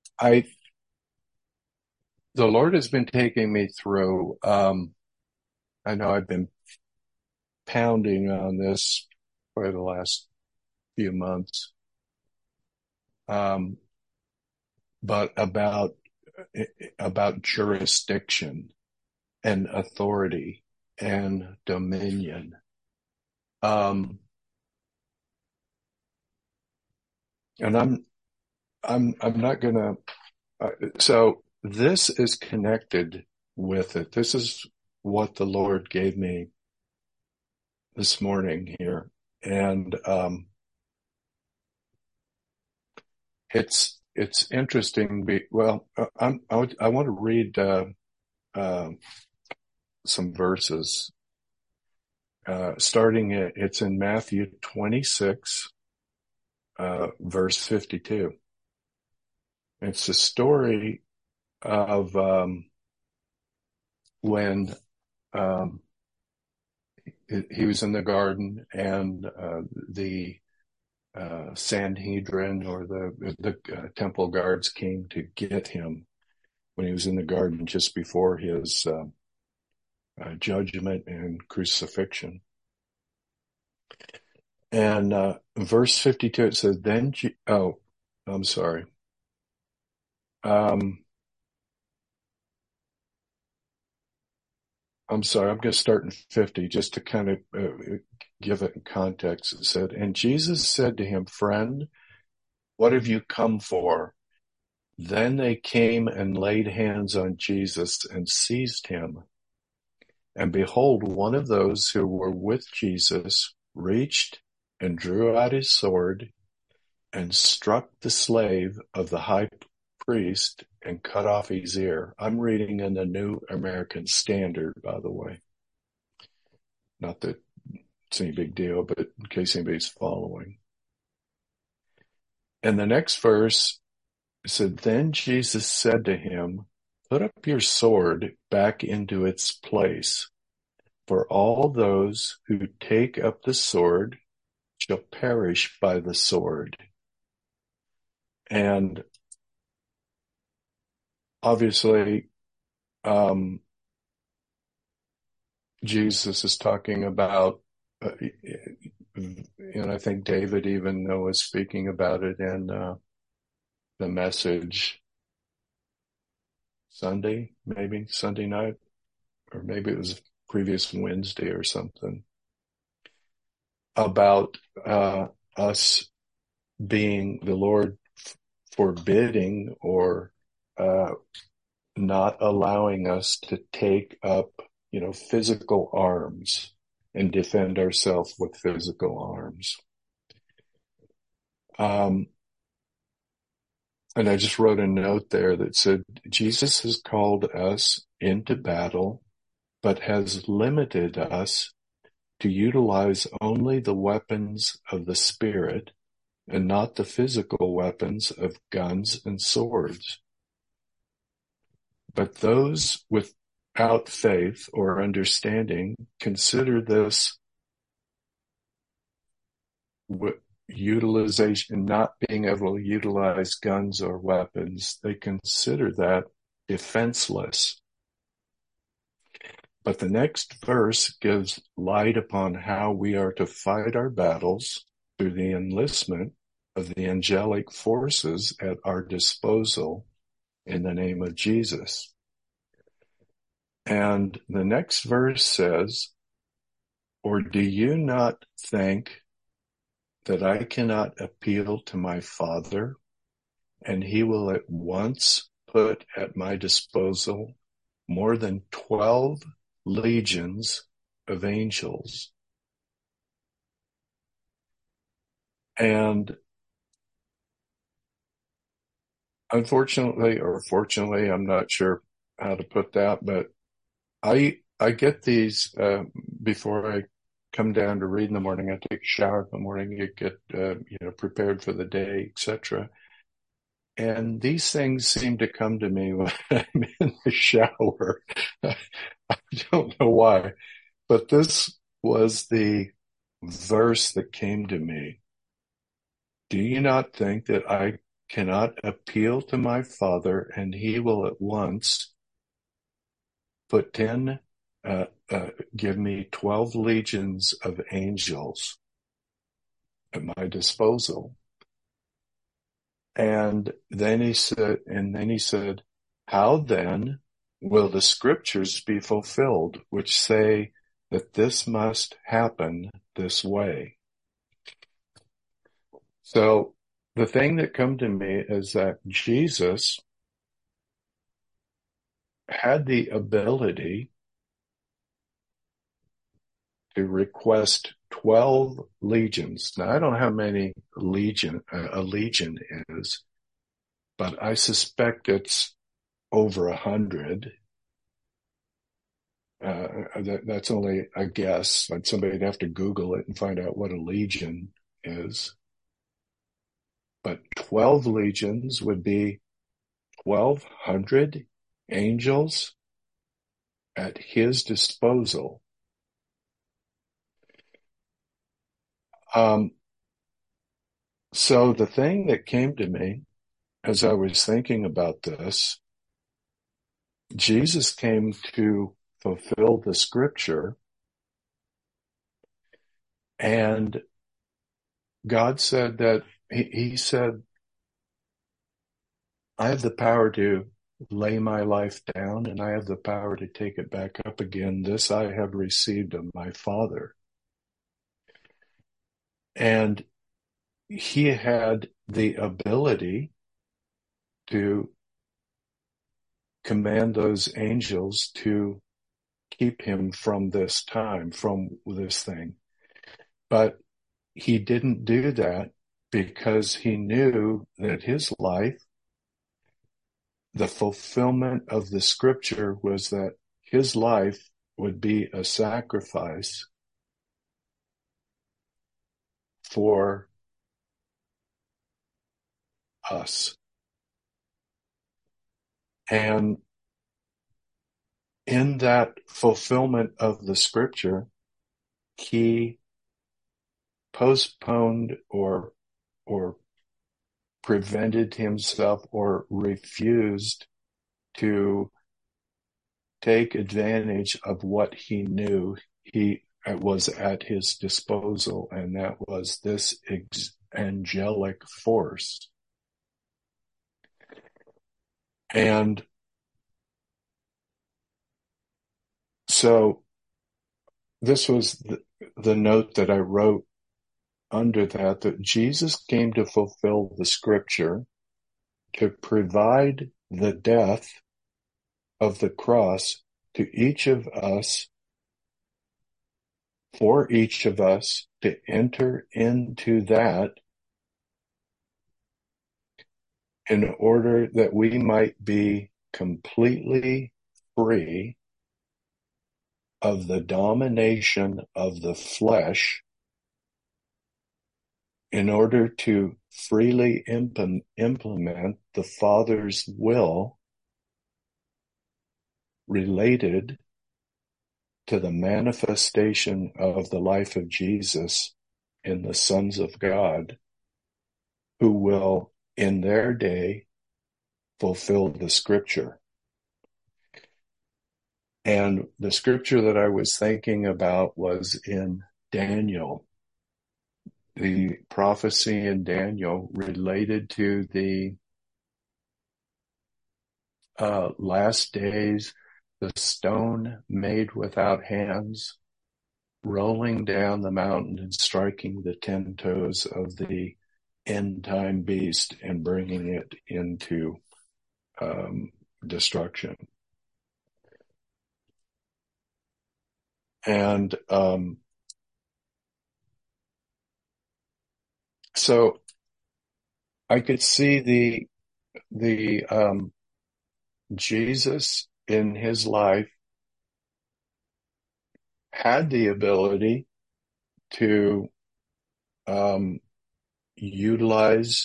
I, the Lord has been taking me through, um, I know I've been pounding on this for the last few months, um, but about about jurisdiction and authority and dominion. Um, and I'm I'm I'm not gonna. Uh, so this is connected with it. This is what the Lord gave me this morning here, and um, it's it's interesting. Be, well, I'm, I, I want to read uh, uh, some verses. Uh, starting, at, it's in Matthew twenty-six, uh, verse fifty-two. It's a story of um, when um, he was in the garden, and uh, the uh, Sanhedrin or the the uh, temple guards came to get him when he was in the garden just before his uh, uh, judgment and crucifixion. And uh, verse fifty-two, it says, "Then G- oh, I'm sorry." Um, I'm sorry, I'm going to start in fifty just to kind of uh, give it in context. It said, "And Jesus said to him, 'Friend, what have you come for?' Then they came and laid hands on Jesus and seized him. And behold, one of those who were with Jesus reached and drew out his sword and struck the slave of the high priest and cut off his ear." I'm reading in the New American Standard, by the way. Not that it's any big deal, but in case anybody's following. And the next verse said, "Then Jesus said to him, 'Put up your sword back into its place, for all those who take up the sword shall perish by the sword.'" And obviously, um, Jesus is talking about, uh, and I think David even was speaking about it in uh, the Message Sunday, maybe Sunday night, or maybe it was previous Wednesday or something, about uh, us being the Lord f- forbidding or uh, not allowing us to take up, you know, physical arms and defend ourselves with physical arms. Um, and I just wrote a note there that said, Jesus has called us into battle, but has limited us to utilize only the weapons of the Spirit and not the physical weapons of guns and swords. But those without faith or understanding consider this utilization, not being able to utilize guns or weapons, they consider that defenseless. But the next verse gives light upon how we are to fight our battles through the enlistment of the angelic forces at our disposal in the name of Jesus. And the next verse says, "Or do you not think that I cannot appeal to my Father, and he will at once put at my disposal more than twelve legions of angels?" And unfortunately, or fortunately, I'm not sure how to put that, but I I get these uh, before I come down to read in the morning. I take a shower in the morning, you get uh, you know prepared for the day, et cetera. And these things seem to come to me when I'm in the shower. I don't know why, but this was the verse that came to me. "Do you not think that I cannot appeal to my Father, and he will at once put ten uh, uh, give me twelve legions of angels at my disposal. And then he said, and then he said, how then will the scriptures be fulfilled, which say that this must happen this way? So the thing that come to me is that Jesus had the ability to request twelve legions. Now, I don't know how many legion uh, a legion is, but I suspect it's over a hundred. Uh, that, that's only a guess. Like somebody'd have to Google it and find out what a legion is. But twelve legions would be twelve hundred angels at his disposal. Um, so the thing that came to me as I was thinking about this, Jesus came to fulfill the scripture, and God said that he, he said, I have the power to lay my life down, and I have the power to take it back up again. This I have received of my Father. And he had the ability to command those angels to keep him from this time, from this thing. But he didn't do that because he knew that his life, the fulfillment of the scripture was that his life would be a sacrifice for us. And in that fulfillment of the scripture, he postponed or or prevented himself or refused to take advantage of what he knew he was at his disposal, and that was this ex- angelic force. And so this was the, the note that I wrote under that, that Jesus came to fulfill the scripture, to provide the death of the cross to each of us, for each of us to enter into that in order that we might be completely free of the domination of the flesh, in order to freely imp- implement the Father's will related to the manifestation of the life of Jesus in the sons of God, who will in their day fulfill the scripture. And the scripture that I was thinking about was in Daniel, the prophecy in Daniel related to the uh, last days, the stone made without hands, rolling down the mountain and striking the ten toes of the end time beast and bringing it into um, destruction. And um, so I could see the the um, Jesus in his life had the ability to um, utilize,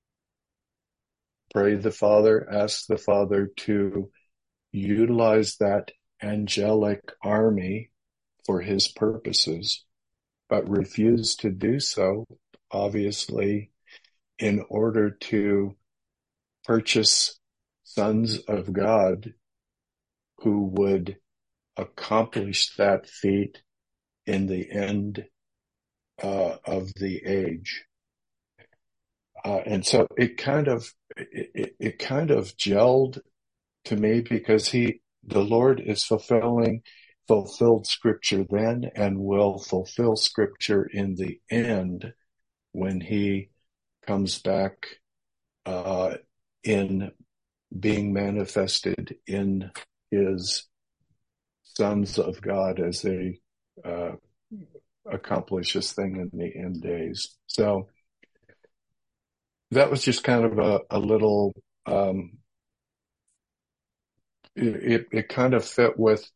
pray the Father, ask the Father to utilize that angelic army for his purposes, but refused to do so, obviously, in order to purchase sons of God who would accomplish that feat in the end uh, of the age. Uh, and so it kind of, it, it kind of gelled to me, because he, the Lord is fulfilling, fulfilled scripture then and will fulfill scripture in the end when he comes back, uh, in being manifested in his sons of God as they, uh, accomplish this thing in the end days. So that was just kind of a, a little, um, it, it kind of fit with,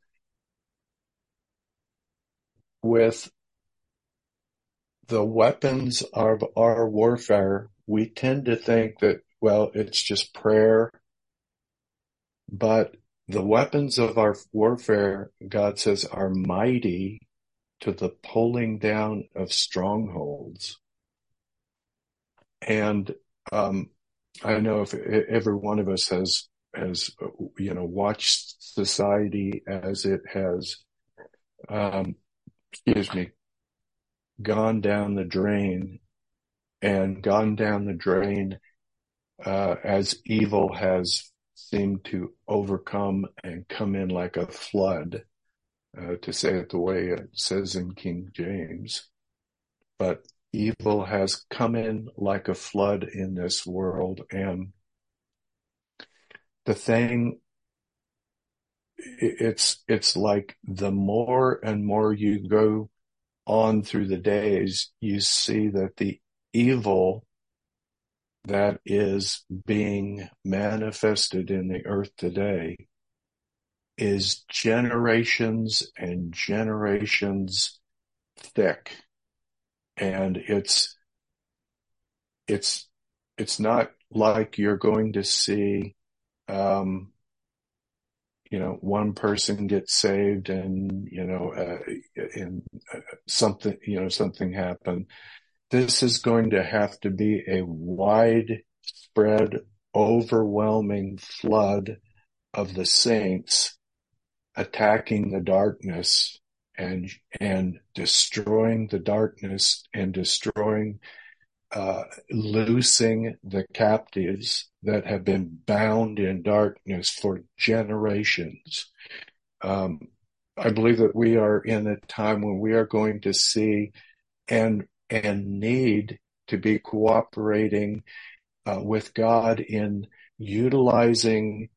with the weapons of our warfare. We tend to think that, well, it's just prayer, but the weapons of our warfare, God says, are mighty to the pulling down of strongholds. And, um, I know if every one of us has, has, you know, watched society as it has, um, excuse me, gone down the drain and gone down the drain, uh, as evil has seemed to overcome and come in like a flood, uh, to say it the way it says in King James. But evil has come in like a flood in this world, and the thing, it's, it's like the more and more you go on through the days, you see that the evil that is being manifested in the earth today is generations and generations thick. And it's, it's, it's not like you're going to see, um, you know, one person gets saved and, you know, uh, and uh, something, you know, something happened. This is going to have to be a widespread, overwhelming flood of the saints attacking the darkness and, and destroying the darkness and destroying, uh, loosing the captives that have been bound in darkness for generations. Um, I believe that we are in a time when we are going to see and, and need to be cooperating, uh, with God in utilizing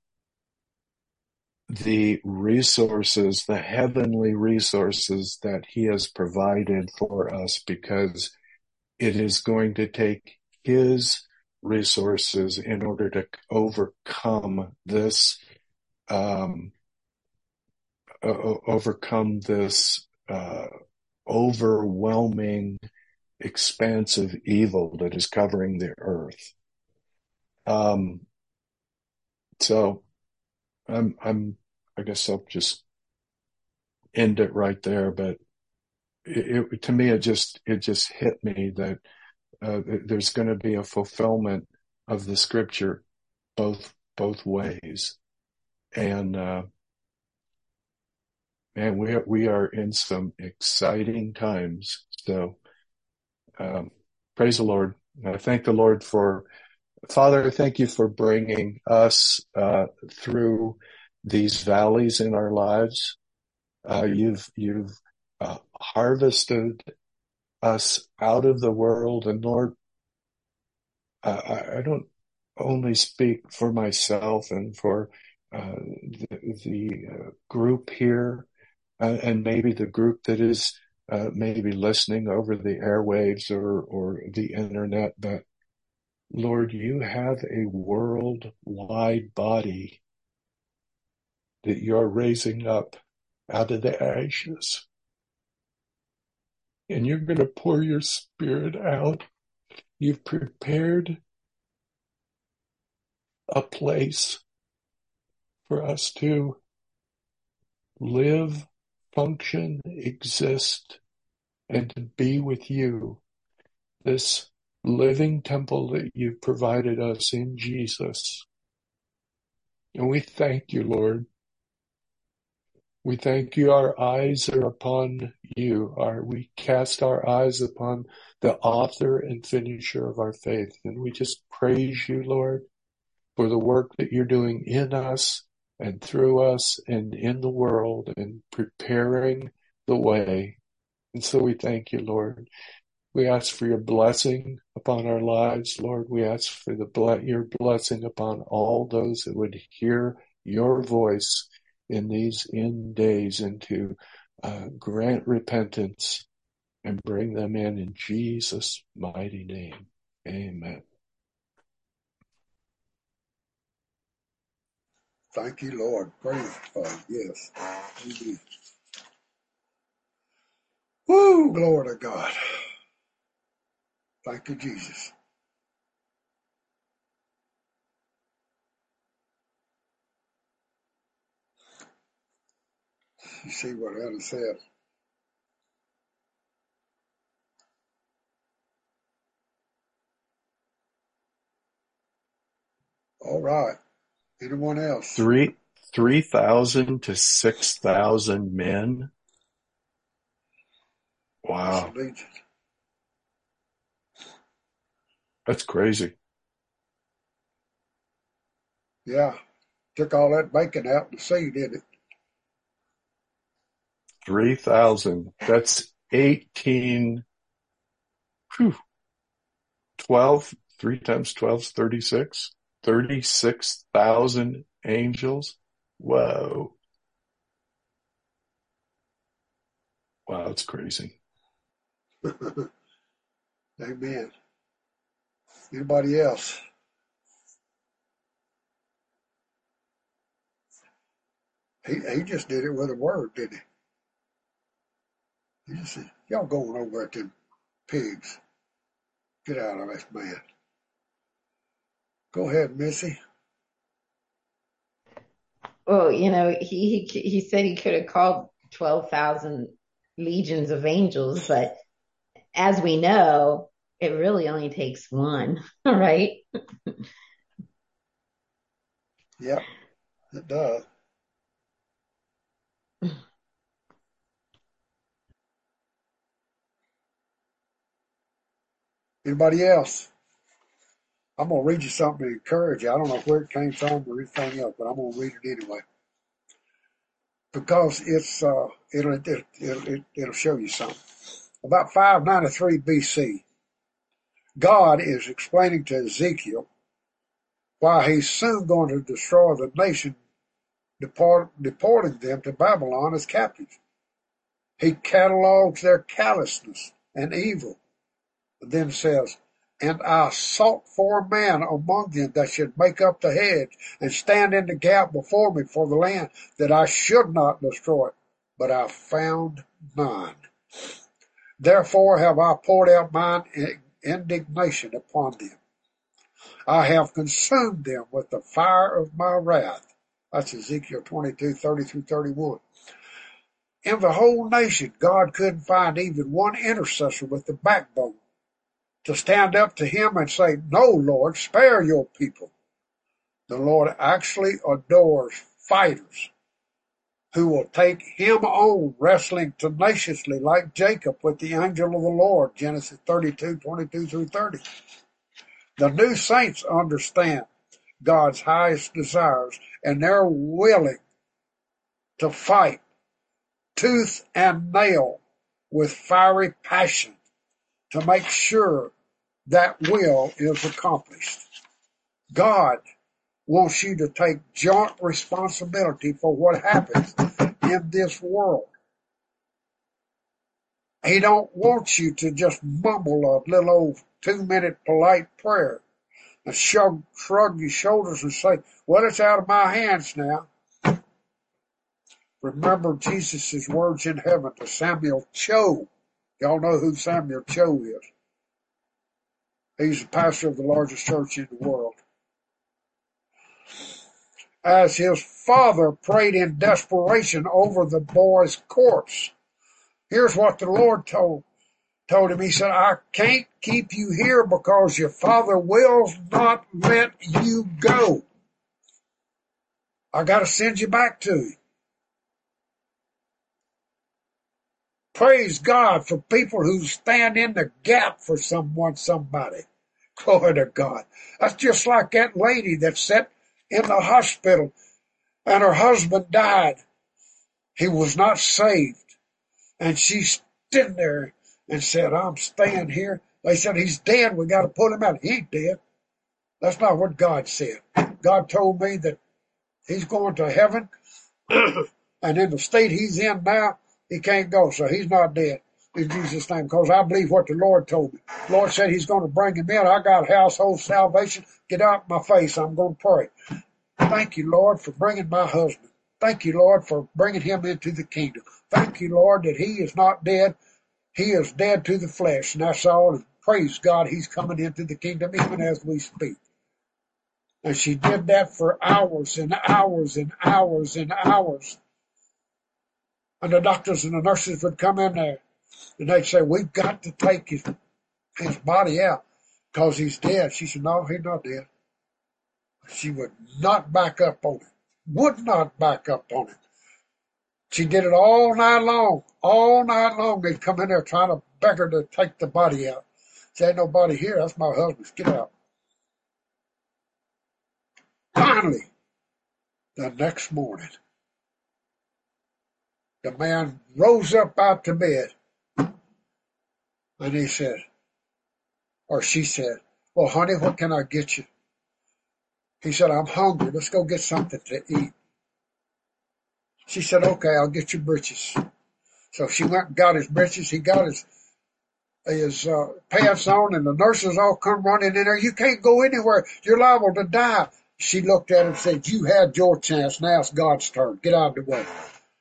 the resources, the heavenly resources that he has provided for us, because it is going to take his resources in order to overcome this, um, uh, overcome this, uh, overwhelming, expansive evil that is covering the earth. Um, so I'm, I'm, I guess I'll just end it right there, but it, it, to me, it just, it just hit me that, uh, there's going to be a fulfillment of the scripture both, both ways. And, uh, man, we are, we are in some exciting times. So, um, praise the Lord. I thank the Lord for, Father, thank you for bringing us, uh, through these valleys in our lives. Uh, you've, you've, uh, harvested us out of the world. And Lord, I, I don't only speak for myself and for, uh, the, the uh, group here, uh, and maybe the group that is, uh, maybe listening over the airwaves or, or the internet, but Lord, you have a worldwide body that you're raising up out of the ashes. And you're going to pour your spirit out. You've prepared a place for us to live, function, exist, and to be with you. This living temple that you've provided us in Jesus. And we thank you, Lord. We thank you. Our eyes are upon you. Our, we cast our eyes upon the author and finisher of our faith. And we just praise you, Lord, for the work that you're doing in us and through us and in the world and preparing the way. And so we thank you, Lord. We ask for your blessing upon our lives, Lord. We ask for the ble- your blessing upon all those that would hear your voice in these end days, and to uh, grant repentance and bring them in in Jesus' mighty name. Amen. Thank you, Lord. Praise God. Yes. Amen. Woo, glory to God. Thank you, Jesus. You see what Hannah said. All right. Anyone else? Three, three thousand to six thousand men. Wow. That's crazy. Yeah. Took all that bacon out to sea, didn't it? Three thousand. That's eighteen. Whew. Twelve. Three times twelve is thirty-six. Thirty-six thousand angels. Whoa. Wow, that's crazy. Amen. Anybody else? He he just did it with a word, didn't he? He just said, y'all going over at them pigs. Get out of this man. Go ahead, Missy. Well, you know, he he, he said he could have called twelve thousand legions of angels, but as we know, it really only takes one, right? Yep, it does. Anybody else? I'm going to read you something to encourage you. I don't know where it came from or anything else, but I'm going to read it anyway. Because it's uh, it'll, it, it'll, it'll show you something. About five ninety-three B C, God is explaining to Ezekiel why he's soon going to destroy the nation, deport, deporting them to Babylon as captives. He catalogs their callousness and evil, and then says, and I sought for a man among them that should make up the hedge and stand in the gap before me for the land, that I should not destroy it, but I found none. Therefore have I poured out mine indignation upon them. I have consumed them with the fire of my wrath. That's Ezekiel twenty-two, thirty through thirty-one. In the whole nation, God couldn't find even one intercessor with the backbone to stand up to him and say, no, Lord, spare your people. The Lord actually adores fighters who will take him on, wrestling tenaciously like Jacob with the angel of the Lord, Genesis thirty-two, twenty-two through thirty. The new saints understand God's highest desires, and they're willing to fight tooth and nail with fiery passion to make sure that will is accomplished. God wants you to take joint responsibility for what happens in this world. He don't want you to just mumble a little old two-minute polite prayer and shrug, shrug your shoulders and say, well, it's out of my hands now. Remember Jesus' words in heaven to Samuel Cho. Y'all know who Samuel Cho is. He's the pastor of the largest church in the world. As his father prayed in desperation over the boy's corpse, here's what the Lord told, told him. He said, I can't keep you here because your father will not let you go. I got to send you back to him. Praise God for people who stand in the gap for someone, somebody. Glory to God. That's just like that lady that sat in the hospital and her husband died. He was not saved. And she stood there and said, I'm staying here. They said, he's dead. We got to pull him out. He ain't dead. That's not what God said. God told me that he's going to heaven. And in the state he's in now, he can't go. So he's not dead in Jesus' name. Because I believe what the Lord told me. The Lord said he's going to bring him in. I got household salvation. Get out my face. I'm going to pray. Thank you, Lord, for bringing my husband. Thank you, Lord, for bringing him into the kingdom. Thank you, Lord, that he is not dead. He is dead to the flesh. And that's all. And praise God, he's coming into the kingdom even as we speak. And she did that for hours and hours and hours and hours. And the doctors and the nurses would come in there and they'd say, we've got to take his, his body out because he's dead. She said, no, he's not dead. She would not back up on it. Would not back up on it. She did it all night long. All night long they'd come in there trying to beg her to take the body out. Say, ain't nobody here. That's my husband's. Get out. Finally, the next morning, the man rose up out to bed and he said, or she said, well, honey, what can I get you? He said, I'm hungry. Let's go get something to eat. She said, okay, I'll get you breeches. So she went and got his breeches. He got his his uh, pants on, and the nurses all come running in there. You can't go anywhere. You're liable to die. She looked at him and said, you had your chance. Now it's God's turn. Get out of the way.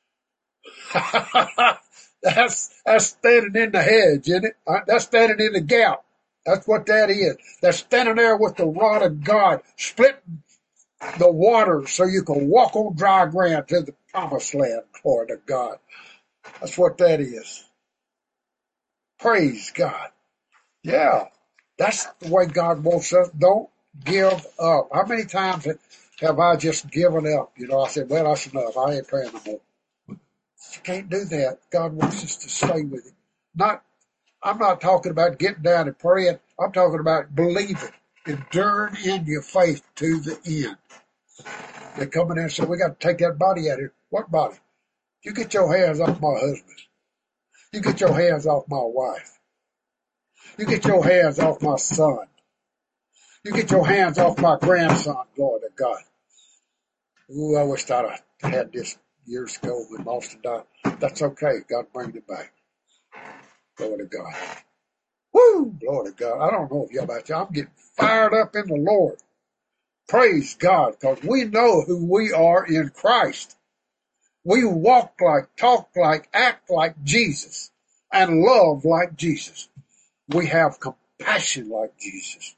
that's, that's standing in the hedge, isn't it? That's standing in the gap. That's what that is. That's standing there with the rod of God, splitting the water so you can walk on dry ground to the promised land. Glory to God. That's what that is. Praise God. Yeah, that's the way God wants us. Don't give up. How many times have I just given up? You know, I said, well, that's enough. I ain't praying no more. You can't do that. God wants us to stay with him. Not, I'm not talking about getting down and praying. I'm talking about believing, enduring in your faith to the end. They come in there and say, we got to take that body out of here. What body? You get your hands off my husband. You get your hands off my wife. You get your hands off my son. You get your hands off my grandson, glory to God. Ooh, I wish I'd have had this years ago when Austin died. That's okay. God bring it back. Glory to God. Woo! Glory to God. I don't know if y'all about you. I'm getting fired up in the Lord. Praise God, because we know who we are in Christ. We walk like, talk like, act like Jesus, and love like Jesus. We have compassion like Jesus.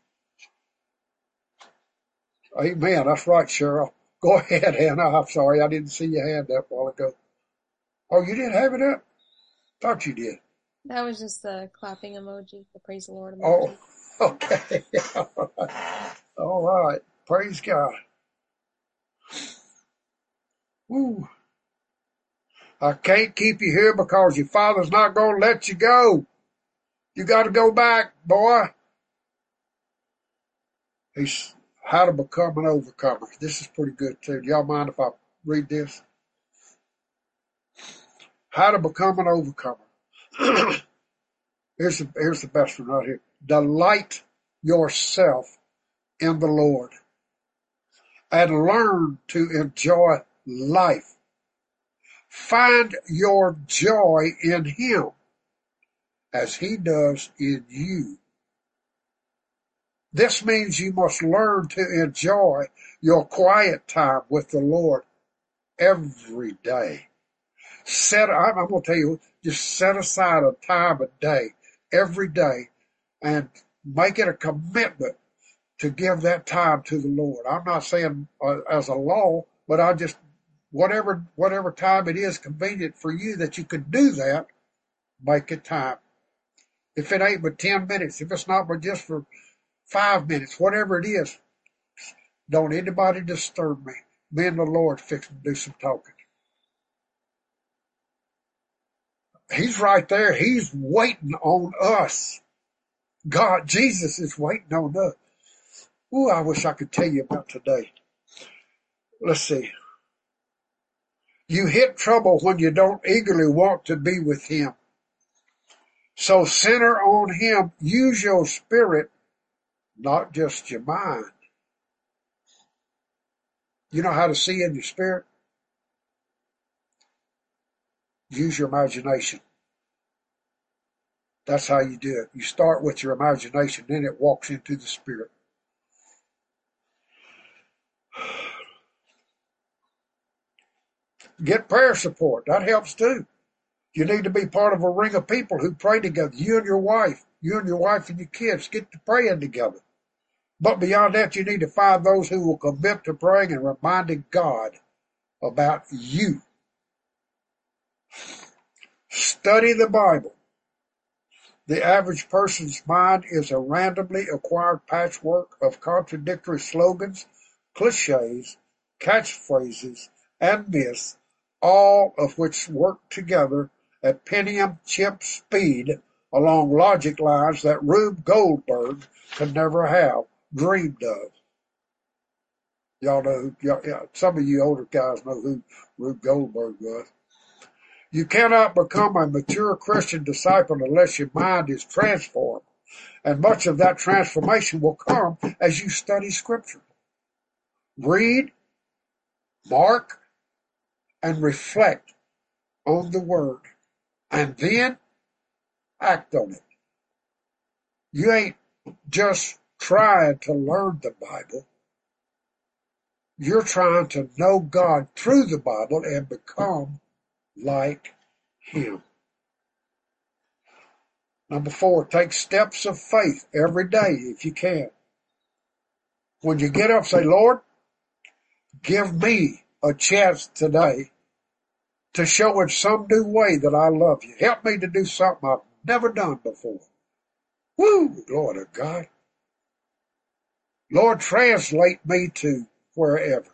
Amen. That's right, Cheryl. Go ahead, Hannah. I'm sorry. I didn't see your hand up a while ago. Oh, you didn't have it up? Thought you did. That was just the clapping emoji, the praise the Lord emoji. Oh, okay. All right. All right. Praise God. Woo. I can't keep you here because your father's not going to let you go. You got to go back, boy. He's how to become an overcomer. This is pretty good, too. Do y'all mind if I read this? How to become an overcomer. here's, the, here's the best one right here. Delight yourself in the Lord and learn to enjoy life. Find your joy in him as he does in you. This means you must learn to enjoy your quiet time with the Lord every day. Set, I'm, I'm going to tell you, just set aside a time a day, every day, and make it a commitment to give that time to the Lord. I'm not saying uh, as a law, but I just, whatever, whatever time it is convenient for you that you could do that, make it time. If it ain't but ten minutes, if it's not but just for five minutes, whatever it is, don't anybody disturb me. Me and the Lord fix to do some talking. He's right there. He's waiting on us. God, Jesus is waiting on us. Ooh, I wish I could tell you about today. Let's see. You hit trouble when you don't eagerly want to be with him. So center on him. Use your spirit, not just your mind. You know how to see in your spirit? Use your imagination. That's how you do it. You start with your imagination, then it walks into the spirit. Get prayer support. That helps too. You need to be part of a ring of people who pray together. You and your wife, you and your wife and your kids get to praying together. But beyond that, you need to find those who will commit to praying and reminding God about you. Study the Bible. The average person's mind is a randomly acquired patchwork of contradictory slogans, cliches, catchphrases, and myths, all of which work together at Pentium chip speed along logic lines that Rube Goldberg could never have dreamed of. Y'all know, y'all, yeah, some of you older guys know who Rube Goldberg was. You cannot become a mature Christian disciple unless your mind is transformed. And much of that transformation will come as you study Scripture. Read, mark, and reflect on the Word. And then act on it. You ain't just trying to learn the Bible. You're trying to know God through the Bible and become like him. Number four, take steps of faith every day if you can. When you get up, say, Lord, give me a chance today to show in some new way that I love you. Help me to do something I've never done before. Woo, Lord of God. Lord, translate me to wherever.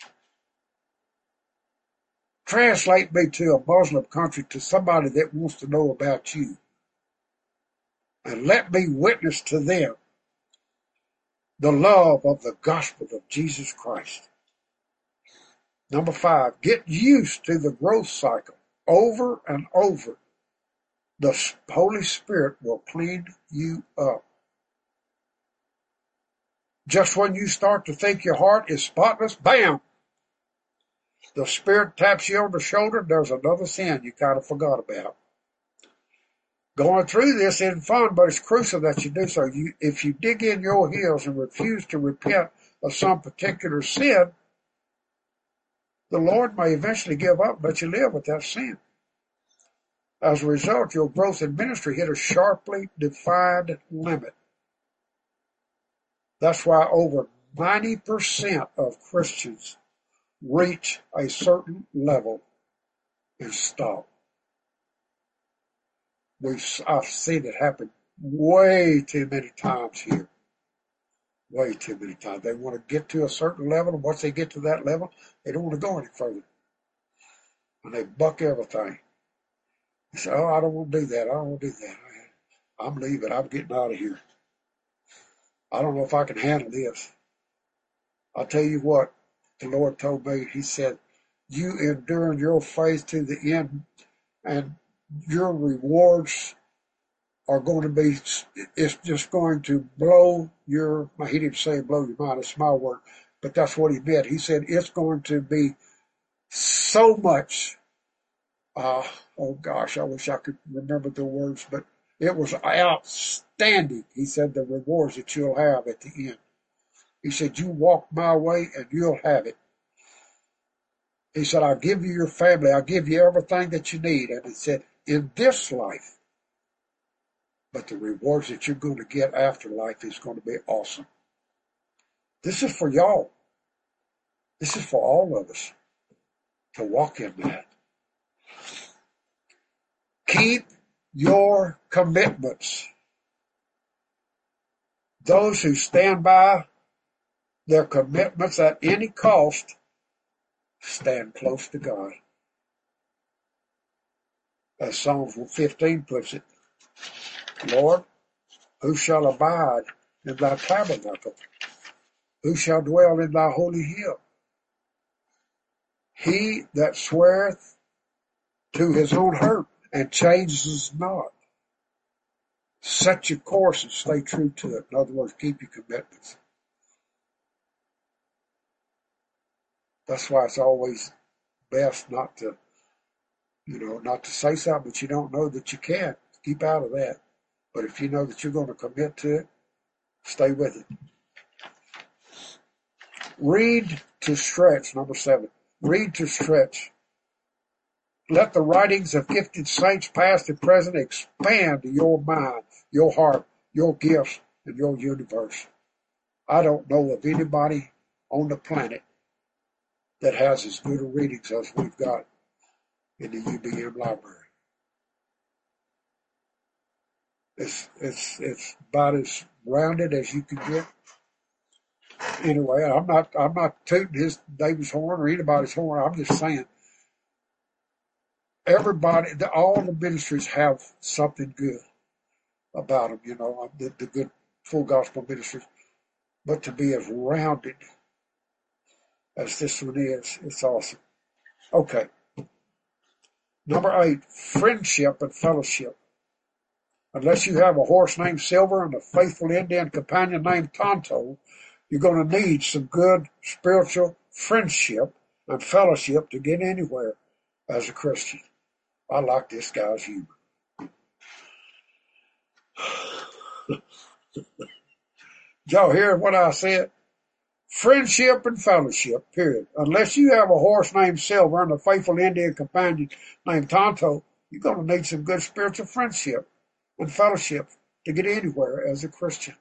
Translate me to a Muslim country, to somebody that wants to know about you. And let me witness to them the love of the gospel of Jesus Christ. Number five, get used to the growth cycle. Over and over, the Holy Spirit will clean you up. Just when you start to think your heart is spotless, bam! The Spirit taps you on the shoulder. There's another sin you kind of forgot about. Going through this isn't fun, but it's crucial that you do so. You, if you dig in your heels and refuse to repent of some particular sin, the Lord may eventually give up and let you live with that sin. As a result, your growth in ministry hit a sharply defined limit. That's why over ninety percent of Christians reach a certain level and stop. We've, I've seen it happen way too many times here. Way too many times. They want to get to a certain level, and once they get to that level, they don't want to go any further. And they buck everything. They say, oh, I don't want to do that. I don't want to do that. I'm leaving. I'm getting out of here. I don't know if I can handle this. I'll tell you what the Lord told me. He said, you endure your faith to the end, and your rewards are going to be, it's just going to blow your, he didn't say blow your mind, it's my word, but that's what he meant. He said it's going to be so much, uh, oh gosh, I wish I could remember the words, but it was outstanding. He said the rewards that you'll have at the end. He said, you walk my way and you'll have it. He said, I'll give you your family. I'll give you everything that you need. And he said, in this life, but the rewards that you're going to get after life is going to be awesome. This is for y'all. This is for all of us to walk in that. Keep your commitments. Those who stand by their commitments at any cost stand close to God. As Psalms fifteen puts it, Lord, who shall abide in thy tabernacle? Who shall dwell in thy holy hill? He that sweareth to his own hurt and changes not. Set your course and stay true to it. In other words, keep your commitments. That's why it's always best not to, you know, not to say something that you don't know that you can. Keep out of that. But if you know that you're going to commit to it, stay with it. Read to stretch, number seven. Read to stretch. Let the writings of gifted saints, past and present, expand your mind, your heart, your gifts, and your universe. I don't know of anybody on the planet that has as good a readings as we've got in the U B M library. It's, it's, it's about as rounded as you can get. Anyway, I'm not, I'm not tooting his David's horn or anybody's horn. I'm just saying, everybody, the, all the ministries have something good about them, you know, the, the good full gospel ministries. But to be as rounded as this one is, it's awesome. Okay. Number eight, friendship and fellowship. Unless you have a horse named Silver and a faithful Indian companion named Tonto, you're going to need some good spiritual friendship and fellowship to get anywhere as a Christian. I like this guy's humor. Did y'all hear what I said? Friendship and fellowship, period. Unless you have a horse named Silver and a faithful Indian companion named Tonto, you're going to need some good spiritual friendship and fellowship to get anywhere as a Christian.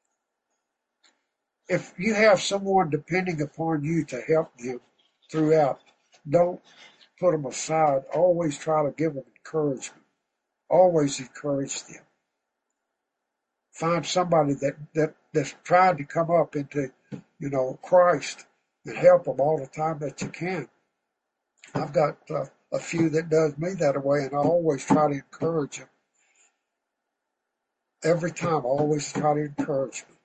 If you have someone depending upon you to help them throughout, don't put them aside. Always try to give them encouragement. Always encourage them. Find somebody that, that, that's trying to come up into, you know, Christ and help them all the time that you can. I've got uh, a few that does me that way, and I always try to encourage them. Every time, I always try to encourage them.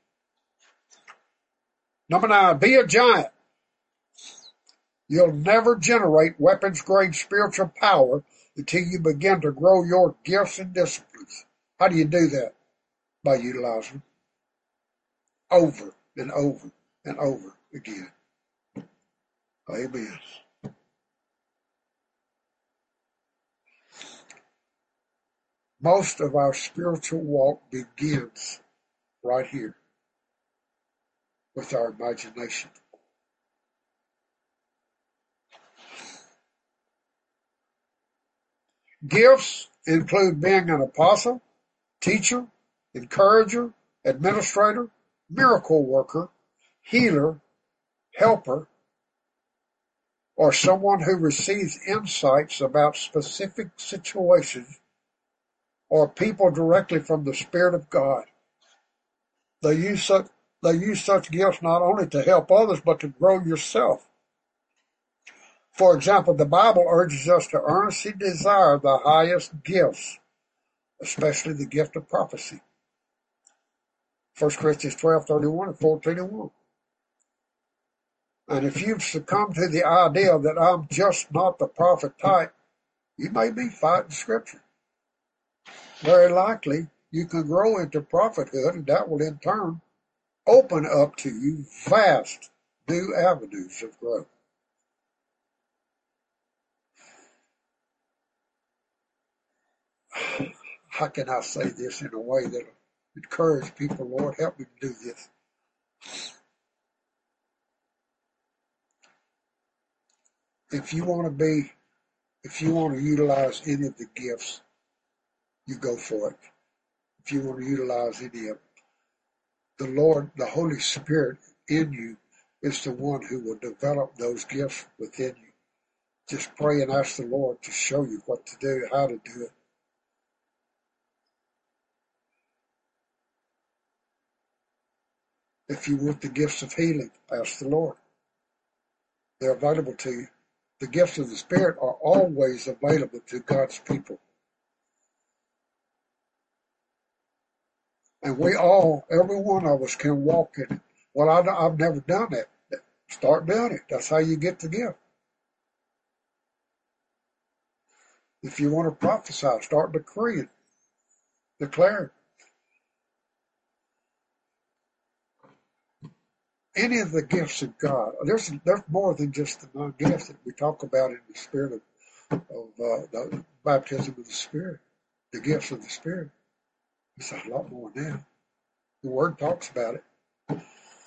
Number nine, be a giant. You'll never generate weapons-grade spiritual power until you begin to grow your gifts and disciplines. How do you do that? By utilizing them over and over and over again. Amen. Most of our spiritual walk begins right here with our imagination. Gifts include being an apostle, teacher, encourager, administrator, miracle worker, healer, helper, or someone who receives insights about specific situations or people directly from the Spirit of God. They use such, they use such gifts not only to help others, but to grow yourself. For example, the Bible urges us to earnestly desire the highest gifts, especially the gift of prophecy. First Corinthians twelve, thirty-one and fourteen and one. And if you've succumbed to the idea that I'm just not the prophet type, you may be fighting Scripture. Very likely, you can grow into prophethood, and that will in turn open up to you vast new avenues of growth. How can I say this in a way that will encourage people? Lord, help me to do this. If you want to be, if you want to utilize any of the gifts, you go for it. If you want to utilize any of it, the Lord, the Holy Spirit in you is the one who will develop those gifts within you. Just pray and ask the Lord to show you what to do, how to do it. If you want the gifts of healing, ask the Lord. They're available to you. The gifts of the Spirit are always available to God's people And we all, every one of us can walk in it. Well, I, I've never done that. Start doing it. That's how you get the gift. If you want to prophesy, start decreeing, declaring. Any of the gifts of God. There's there's more than just the nine gifts that we talk about in the spirit of, of uh, the baptism of the Spirit, the gifts of the Spirit. It's a lot more than that. The Word talks about it.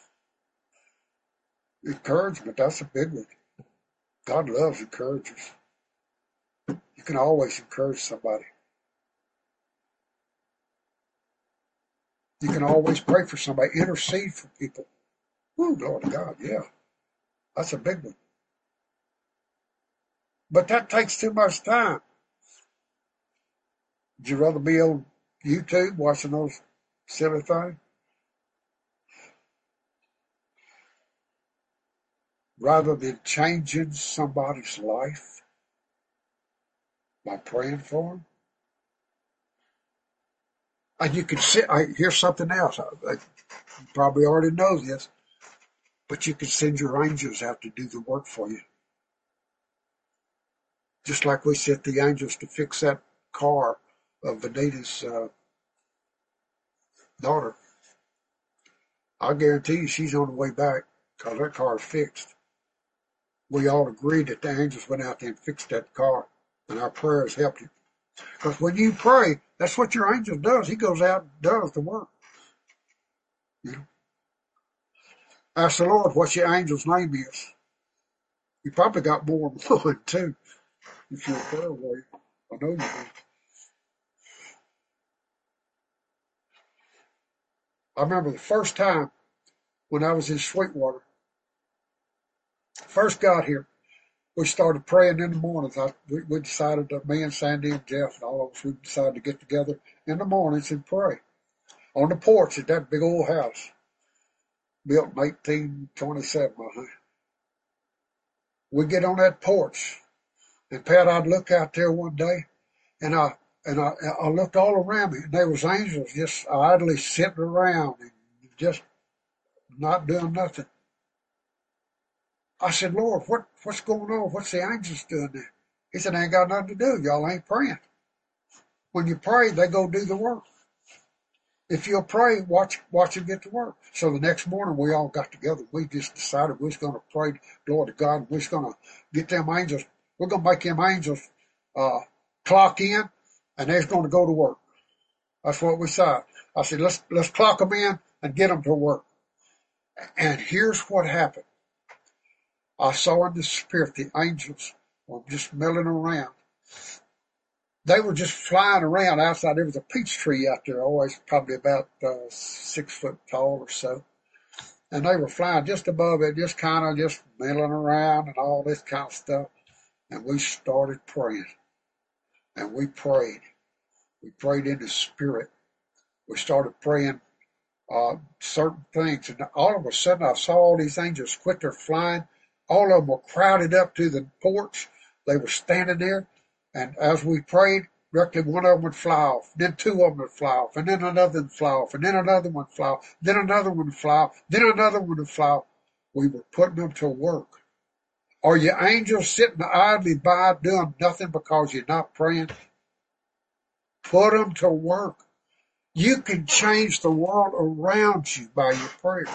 Encouragement, that's a big one. God loves encouragers. You can always encourage somebody. You can always pray for somebody, intercede for people. Ooh, Lord God, yeah. That's a big one. But that takes too much time. Would you rather be on YouTube watching those silly things? Rather than changing somebody's life by praying for them? And you can sit, I, here's something else. I, I, you probably already know this, but you can send your angels out to do the work for you. Just like we sent the angels to fix that car of Vanita's uh, daughter. I guarantee you she's on the way back because that car is fixed. We all agreed that the angels went out there and fixed that car, and our prayers helped you. Because when you pray, that's what your angel does. He goes out and does the work. You know? Ask the Lord what your angel's name is. You probably got more than one, too, if you're a prayer warrior. I know you do. I remember the first time when I was in Sweetwater, first got here, we started praying in the mornings. I, we, we decided that me and Sandy and Jeff and all of us, we decided to get together in the mornings and pray on the porch at that big old house built in eighteen twenty-seven, I think. We get on that porch, and Pat, I'd look out there one day, and I and I, I looked all around me, and there was angels just idly sitting around and just not doing nothing. I said, Lord, what, what's going on? What's the angels doing there? He said, ain't got nothing to do. Y'all ain't praying. When you pray, they go do the work. If you'll pray, watch watch them get to work. So the next morning, we all got together. We just decided we was going to pray, glory to God. We was going to get them angels. We're going to make them angels uh, clock in, and they're going to go to work. That's what we said. I said, let's let's clock them in and get them to work. And here's what happened. I saw in the spirit the angels were just milling around. They were just flying around outside. There was a peach tree out there, always probably about uh, six foot tall or so. And they were flying just above it, just kind of just milling around and all this kind of stuff. And we started praying. And we prayed. We prayed in the spirit. We started praying uh, certain things. And all of a sudden, I saw all these angels quit their flying. All of them were crowded up to the porch. They were standing there. And as we prayed, directly one of them would fly off. Then two of them would fly off. And then another would fly off. And then another one would fly off. Then another one would fly off. Then another one would fly off. We were putting them to work. Are your angels sitting idly by doing nothing because you're not praying? Put them to work. You can change the world around you by your prayers.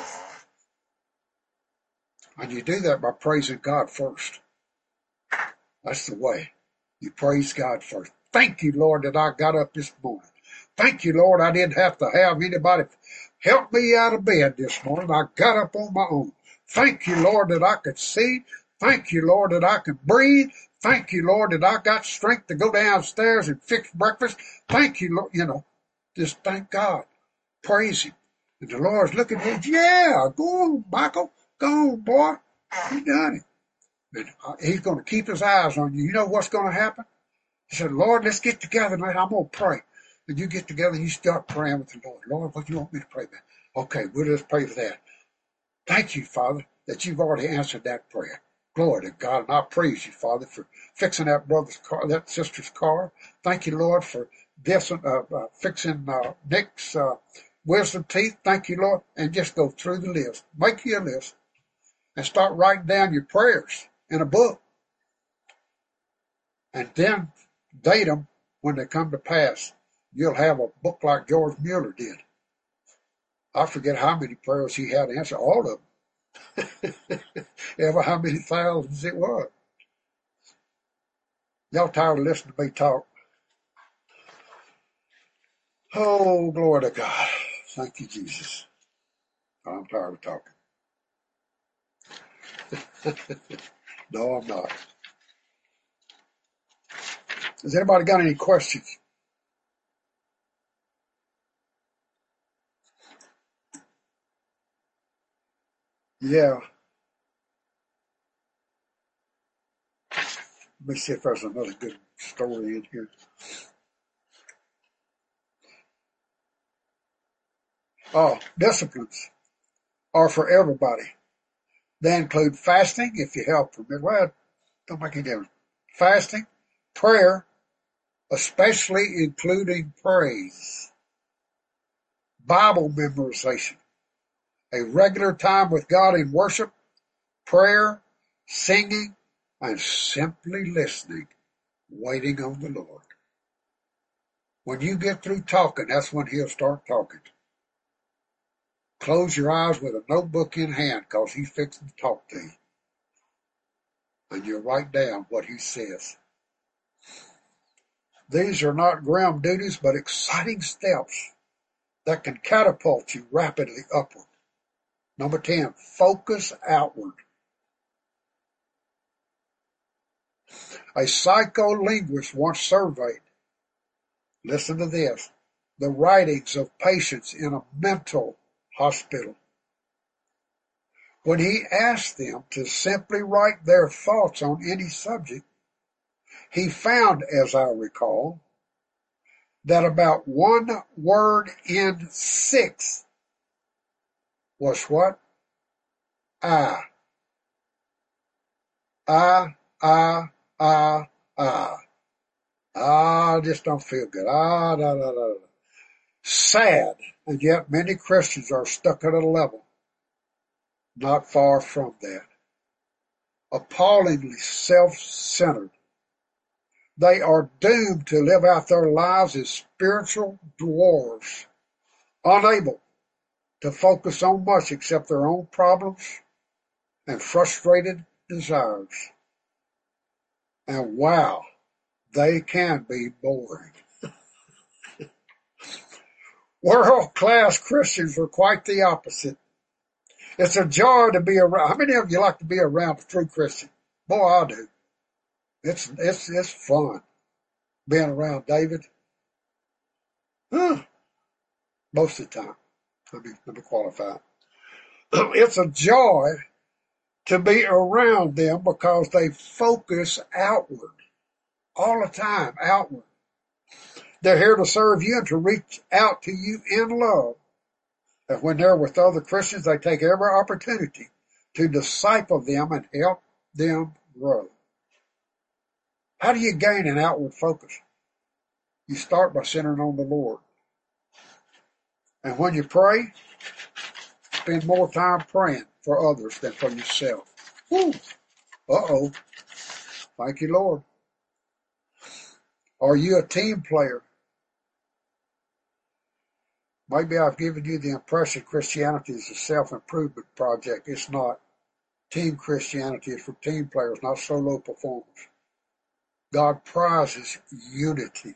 And you do that by praising God first. That's the way. You praise God first. Thank you, Lord, that I got up this morning. Thank you, Lord, I didn't have to have anybody help me out of bed this morning. I got up on my own. Thank you, Lord, that I could see. Thank you, Lord, that I could breathe. Thank you, Lord, that I got strength to go downstairs and fix breakfast. Thank you, Lord. You know, just thank God. Praise Him. And the Lord's looking at you. Yeah, go on, Michael. Go on, boy. You done it. And He's going to keep His eyes on you. You know what's going to happen? He said, Lord, let's get together tonight. I'm going to pray. And you get together and you start praying with the Lord. Lord, what do you want me to pray about? Okay, we'll just pray for that. Thank you, Father, that you've already answered that prayer. Glory to God. And I praise you, Father, for fixing that brother's car, that sister's car. Thank you, Lord, for this, uh, uh, fixing uh, Nick's uh, wisdom teeth, thank you, Lord, and just go through the list. Make you a list and start writing down your prayers in a book. And then date them when they come to pass. You'll have a book like George Mueller did. I forget how many prayers he had to answer, all of them. Ever how many thousands it was. Y'all tired of listening to me talk? Oh, glory to God. Thank you, Jesus. I'm tired of talking. No, I'm not. Has anybody got any questions? Yeah. Let me see if there's another good story in here. Oh, disciplines are for everybody. They include fasting, if you help from it. Well, don't make any difference. Fasting, prayer, especially including praise, Bible memorization, a regular time with God in worship, prayer, singing, and simply listening, waiting on the Lord. When you get through talking, that's when he'll start talking. Close your eyes with a notebook in hand because he's fixing to talk to you. And you write down what he says. These are not grim duties, but exciting steps that can catapult you rapidly upward. Number ten, focus outward. A psycholinguist once surveyed, listen to this, the writings of patients in a mental hospital. When he asked them to simply write their thoughts on any subject, he found, as I recall, that about one word in six was what? I. I, I, I, I. I just don't feel good. Ah, da, da, da, da. Sad, and yet many Christians are stuck at a level not far from that. Appallingly self-centered. They are doomed to live out their lives as spiritual dwarves, unable to focus on much except their own problems and frustrated desires. And wow, they can be boring. World-class Christians are quite the opposite. It's a joy to be around. How many of you like to be around a true Christian? Boy, I do. It's it's it's fun being around David. Huh. Most of the time. Let me let me qualify. It's a joy to be around them because they focus outward all the time, outward. They're here to serve you and to reach out to you in love. And when they're with other Christians, they take every opportunity to disciple them and help them grow. How do you gain an outward focus? You start by centering on the Lord. And when you pray, spend more time praying for others than for yourself. Woo. Uh-oh. Thank you, Lord. Are you a team player? Maybe I've given you the impression Christianity is a self-improvement project. It's not. Team Christianity is for team players, not solo performers. God prizes unity.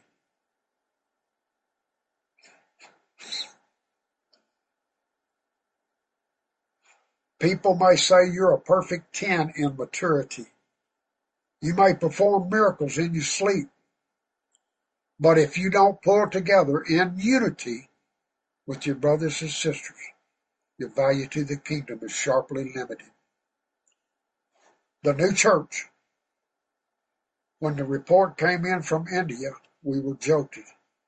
People may say you're a perfect ten in maturity. You may perform miracles in your sleep. But if you don't pull together in unity with your brothers and sisters, your value to the kingdom is sharply limited. The new church, when the report came in from India, we were jolted.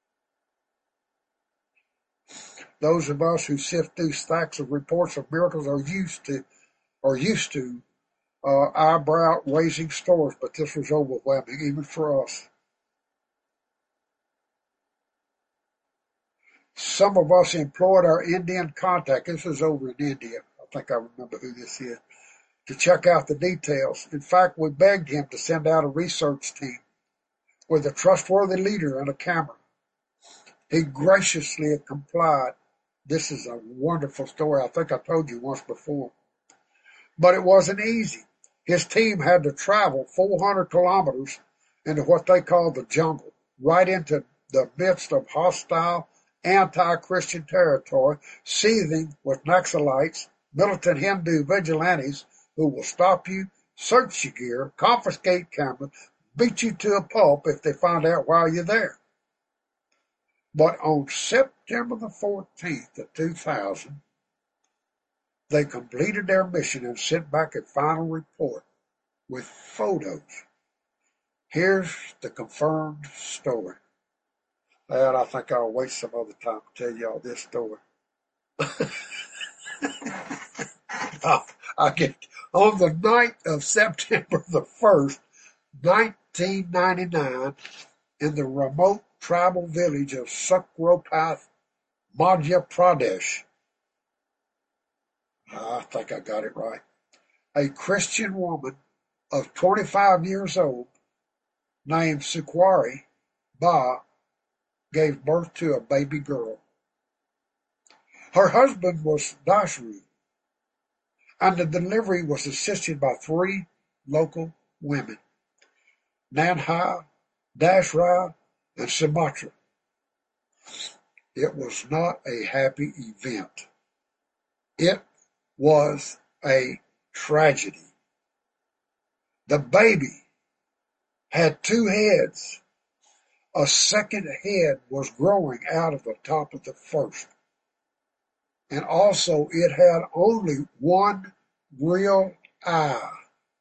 Those of us who sift through stacks of reports of miracles are used to, are used to uh, eyebrow-raising stories, but this was overwhelming, even for us. Some of us employed our Indian contact. This is over in India. I think I remember who this is. To check out the details. In fact, we begged him to send out a research team with a trustworthy leader and a camera. He graciously complied. This is a wonderful story. I think I told you once before. But it wasn't easy. His team had to travel four hundred kilometers into what they call the jungle, right into the midst of hostile, anti-Christian territory, seething with Naxalites, militant Hindu vigilantes who will stop you, search your gear, confiscate cameras, beat you to a pulp if they find out while you're there. But on September the fourteenth of two thousand, they completed their mission and sent back a final report with photos. Here's the confirmed story. And I think I'll wait some other time to tell y'all this story. I, I get on the night of September the first, nineteen ninety-nine, in the remote tribal village of Sukhropath, Madhya Pradesh. I think I got it right. A Christian woman of twenty-five years old named Sukwari Ba gave birth to a baby girl. Her husband was Dashru, and the delivery was assisted by three local women, Nanha, Dashra, and Sumatra. It was not a happy event. It was a tragedy. The baby had two heads. A second head was growing out of the top of the first. And also it had only one real eye.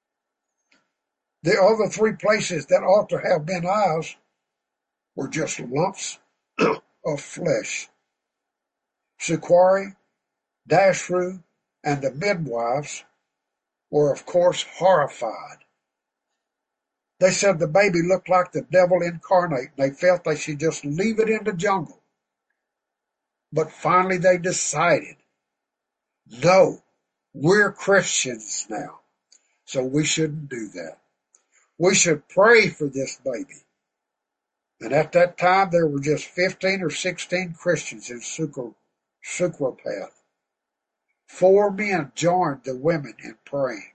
The other three places that ought to have been eyes were just lumps of flesh. Sukwari, Dashru, and the midwives were, of course, horrified. They said the baby looked like the devil incarnate, and they felt they should just leave it in the jungle. But finally they decided, no, we're Christians now, so we shouldn't do that. We should pray for this baby. And at that time, there were just fifteen or sixteen Christians in Sukhropath. Four men joined the women in praying.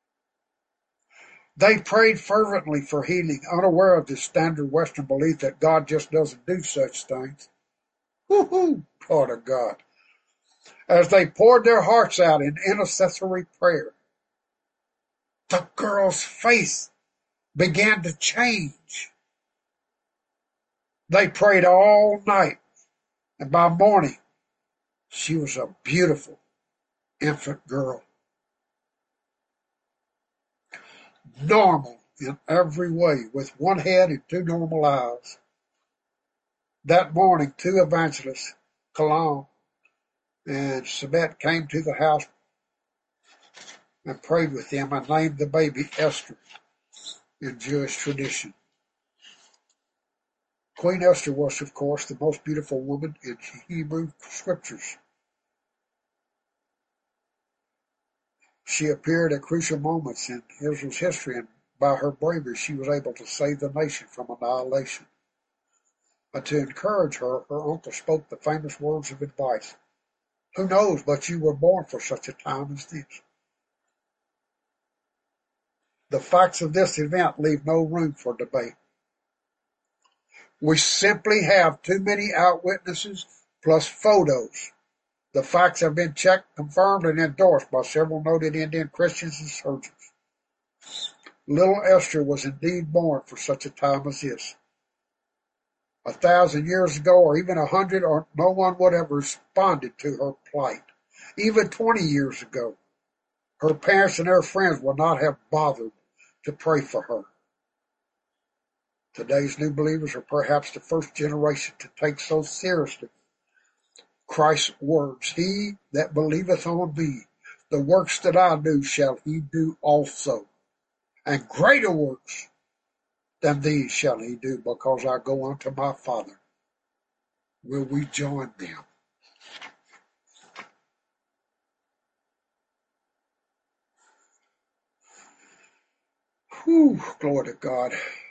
They prayed fervently for healing, unaware of the standard Western belief that God just doesn't do such things. Woo-hoo, God of God. As they poured their hearts out in intercessory prayer, the girl's face began to change. They prayed all night, and by morning, she was a beautiful infant girl. Normal in every way, with one head and two normal eyes. That morning, two evangelists, Kalam and Sabet, came to the house and prayed with them and named the baby Esther in Jewish tradition. Queen Esther was, of course, the most beautiful woman in Hebrew scriptures. She appeared at crucial moments in Israel's history, and by her bravery she was able to save the nation from annihilation. But to encourage her, her uncle spoke the famous words of advice. Who knows but you were born for such a time as this? The facts of this event leave no room for debate. We simply have too many eyewitnesses plus photos. The facts have been checked, confirmed, and endorsed by several noted Indian Christians and surgeons. Little Esther was indeed born for such a time as this. A thousand years ago, or even a hundred, or no one would have responded to her plight. Even twenty years ago, her parents and her friends would not have bothered to pray for her. Today's new believers are perhaps the first generation to take so seriously Christ's words. He that believeth on me, the works that I do shall he do also. And greater works than these shall he do, because I go unto my Father. will we join them? Whew, glory to God.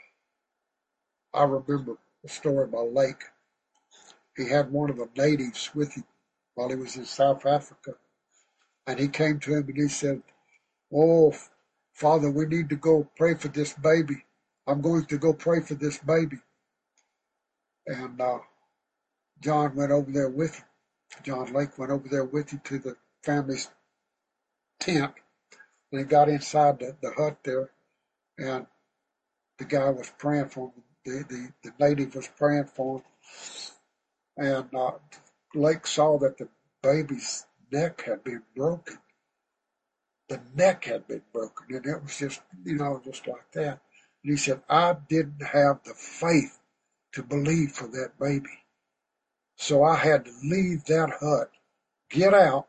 I remember a story about Lake. He had one of the natives with him while he was in South Africa. And he came to him and he said, "Oh, Father, we need to go pray for this baby. I'm going to go pray for this baby." And uh, John went over there with him. John Lake went over there with him to the family's tent. And he got inside the, the hut there. And the guy was praying for him. The, the, the native was praying for him. And uh, Lake saw that the baby's neck had been broken. The neck had been broken. And it was just, you know, just like that. And he said, "I didn't have the faith to believe for that baby. So I had to leave that hut, get out,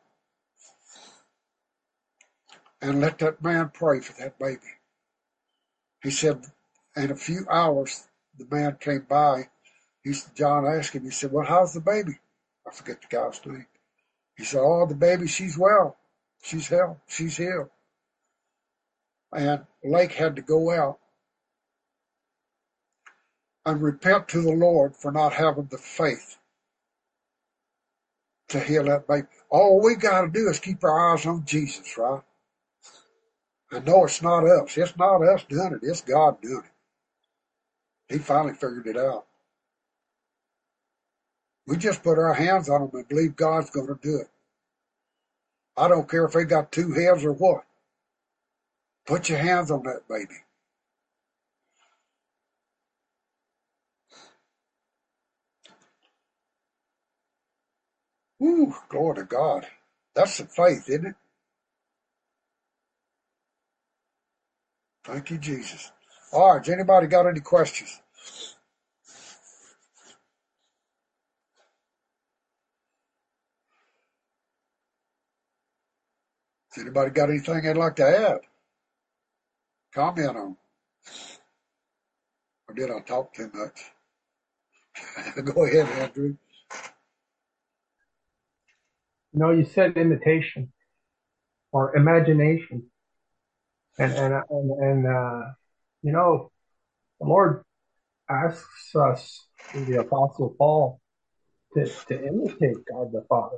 and let that man pray for that baby." He said, in a few hours, the man came by. He, John asked him, he said, "Well, how's the baby?" I forget the guy's name. He said, "Oh, the baby, she's well. She's healed. She's healed." And Lake had to go out and repent to the Lord for not having the faith to heal that baby. All we got to do is keep our eyes on Jesus, right? I know it's not us. It's not us doing it. It's God doing it. He finally figured it out. We just put our hands on them and believe God's going to do it. I don't care if they got two heads or what. Put your hands on that baby. Woo, glory to God. That's the faith, isn't it? Thank you, Jesus. All right, has anybody got any questions? Has anybody got anything they'd like to add? Comment on? Or did I talk too much? Go ahead, Andrew. No, you said imitation or imagination. And, and, and, and uh, you know, the Lord asks us through the Apostle Paul to, to imitate God the Father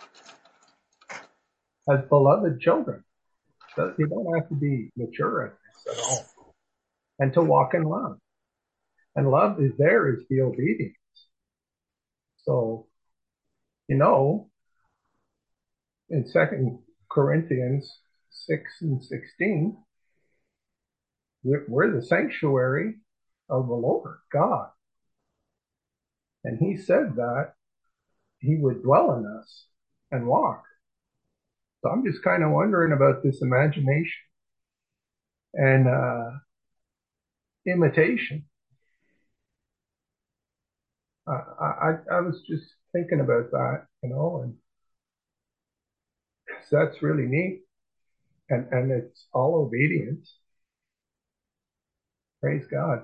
as beloved children. So you don't have to be mature in this at all. And to walk in love. And love is there is the obedience. So, you know, in Second Corinthians six and sixteen, we're, we're the sanctuary of the Lord God. And he said that he would dwell in us and walk. So I'm just kind of wondering about this imagination and uh, imitation. Uh, I, I was just thinking about that, you know, and that's really neat. And, and it's all obedience. Praise God.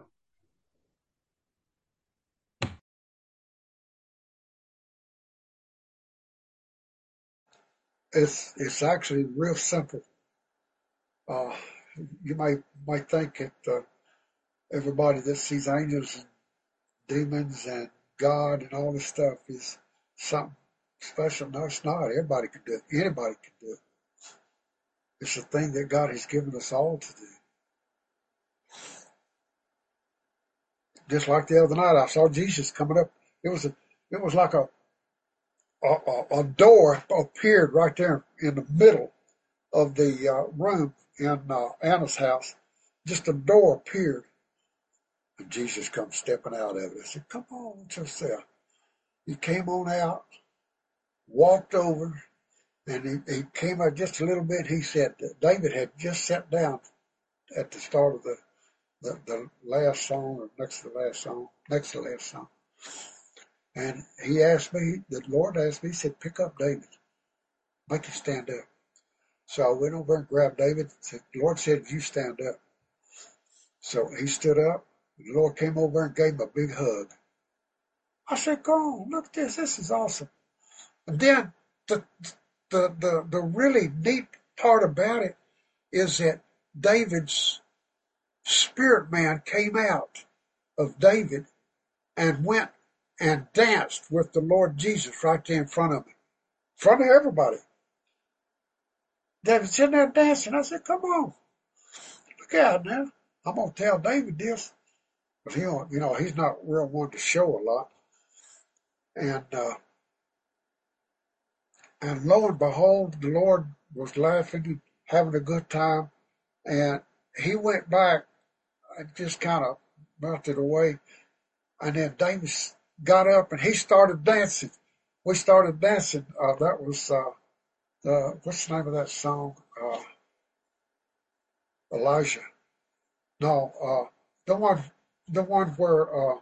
It's it's actually real simple. Uh, you might might think that uh, everybody that sees angels and demons and God and all this stuff is something special. No, it's not. Everybody can do it. Anybody can do it. It's a thing that God has given us all to do. Just like the other night, I saw Jesus coming up. It was a, it was like a, a, a door appeared right there in the middle of the uh, room in uh, Anna's house. Just a door appeared, and Jesus comes stepping out of it. I said, "Come on, Joseph." He came on out, walked over, and he, he came out just a little bit. He said that David had just sat down at the start of the, the, the last song, or next to the last song, next to the last song. And he asked me, the Lord asked me, he said, "Pick up David, make him stand up." So I went over and grabbed David. Said, "The Lord said, you stand up." So he stood up. The Lord came over and gave him a big hug. I said, go on, look at this. This is awesome. And then the, the, the, the really neat part about it is that David's spirit man came out of David and went and danced with the Lord Jesus right there in front of me, in front of everybody. David's sitting there dancing. I said, come on, look out now. I'm going to tell David this. But he don't, you know, he's not real one to show a lot. And, uh, and lo and behold, the Lord was laughing and having a good time. And he went back and just kind of melted away. And then David got up and he started dancing. We started dancing. Uh, that was, uh, the, what's the name of that song? Uh, Elijah. No, uh, the one, the one where, uh,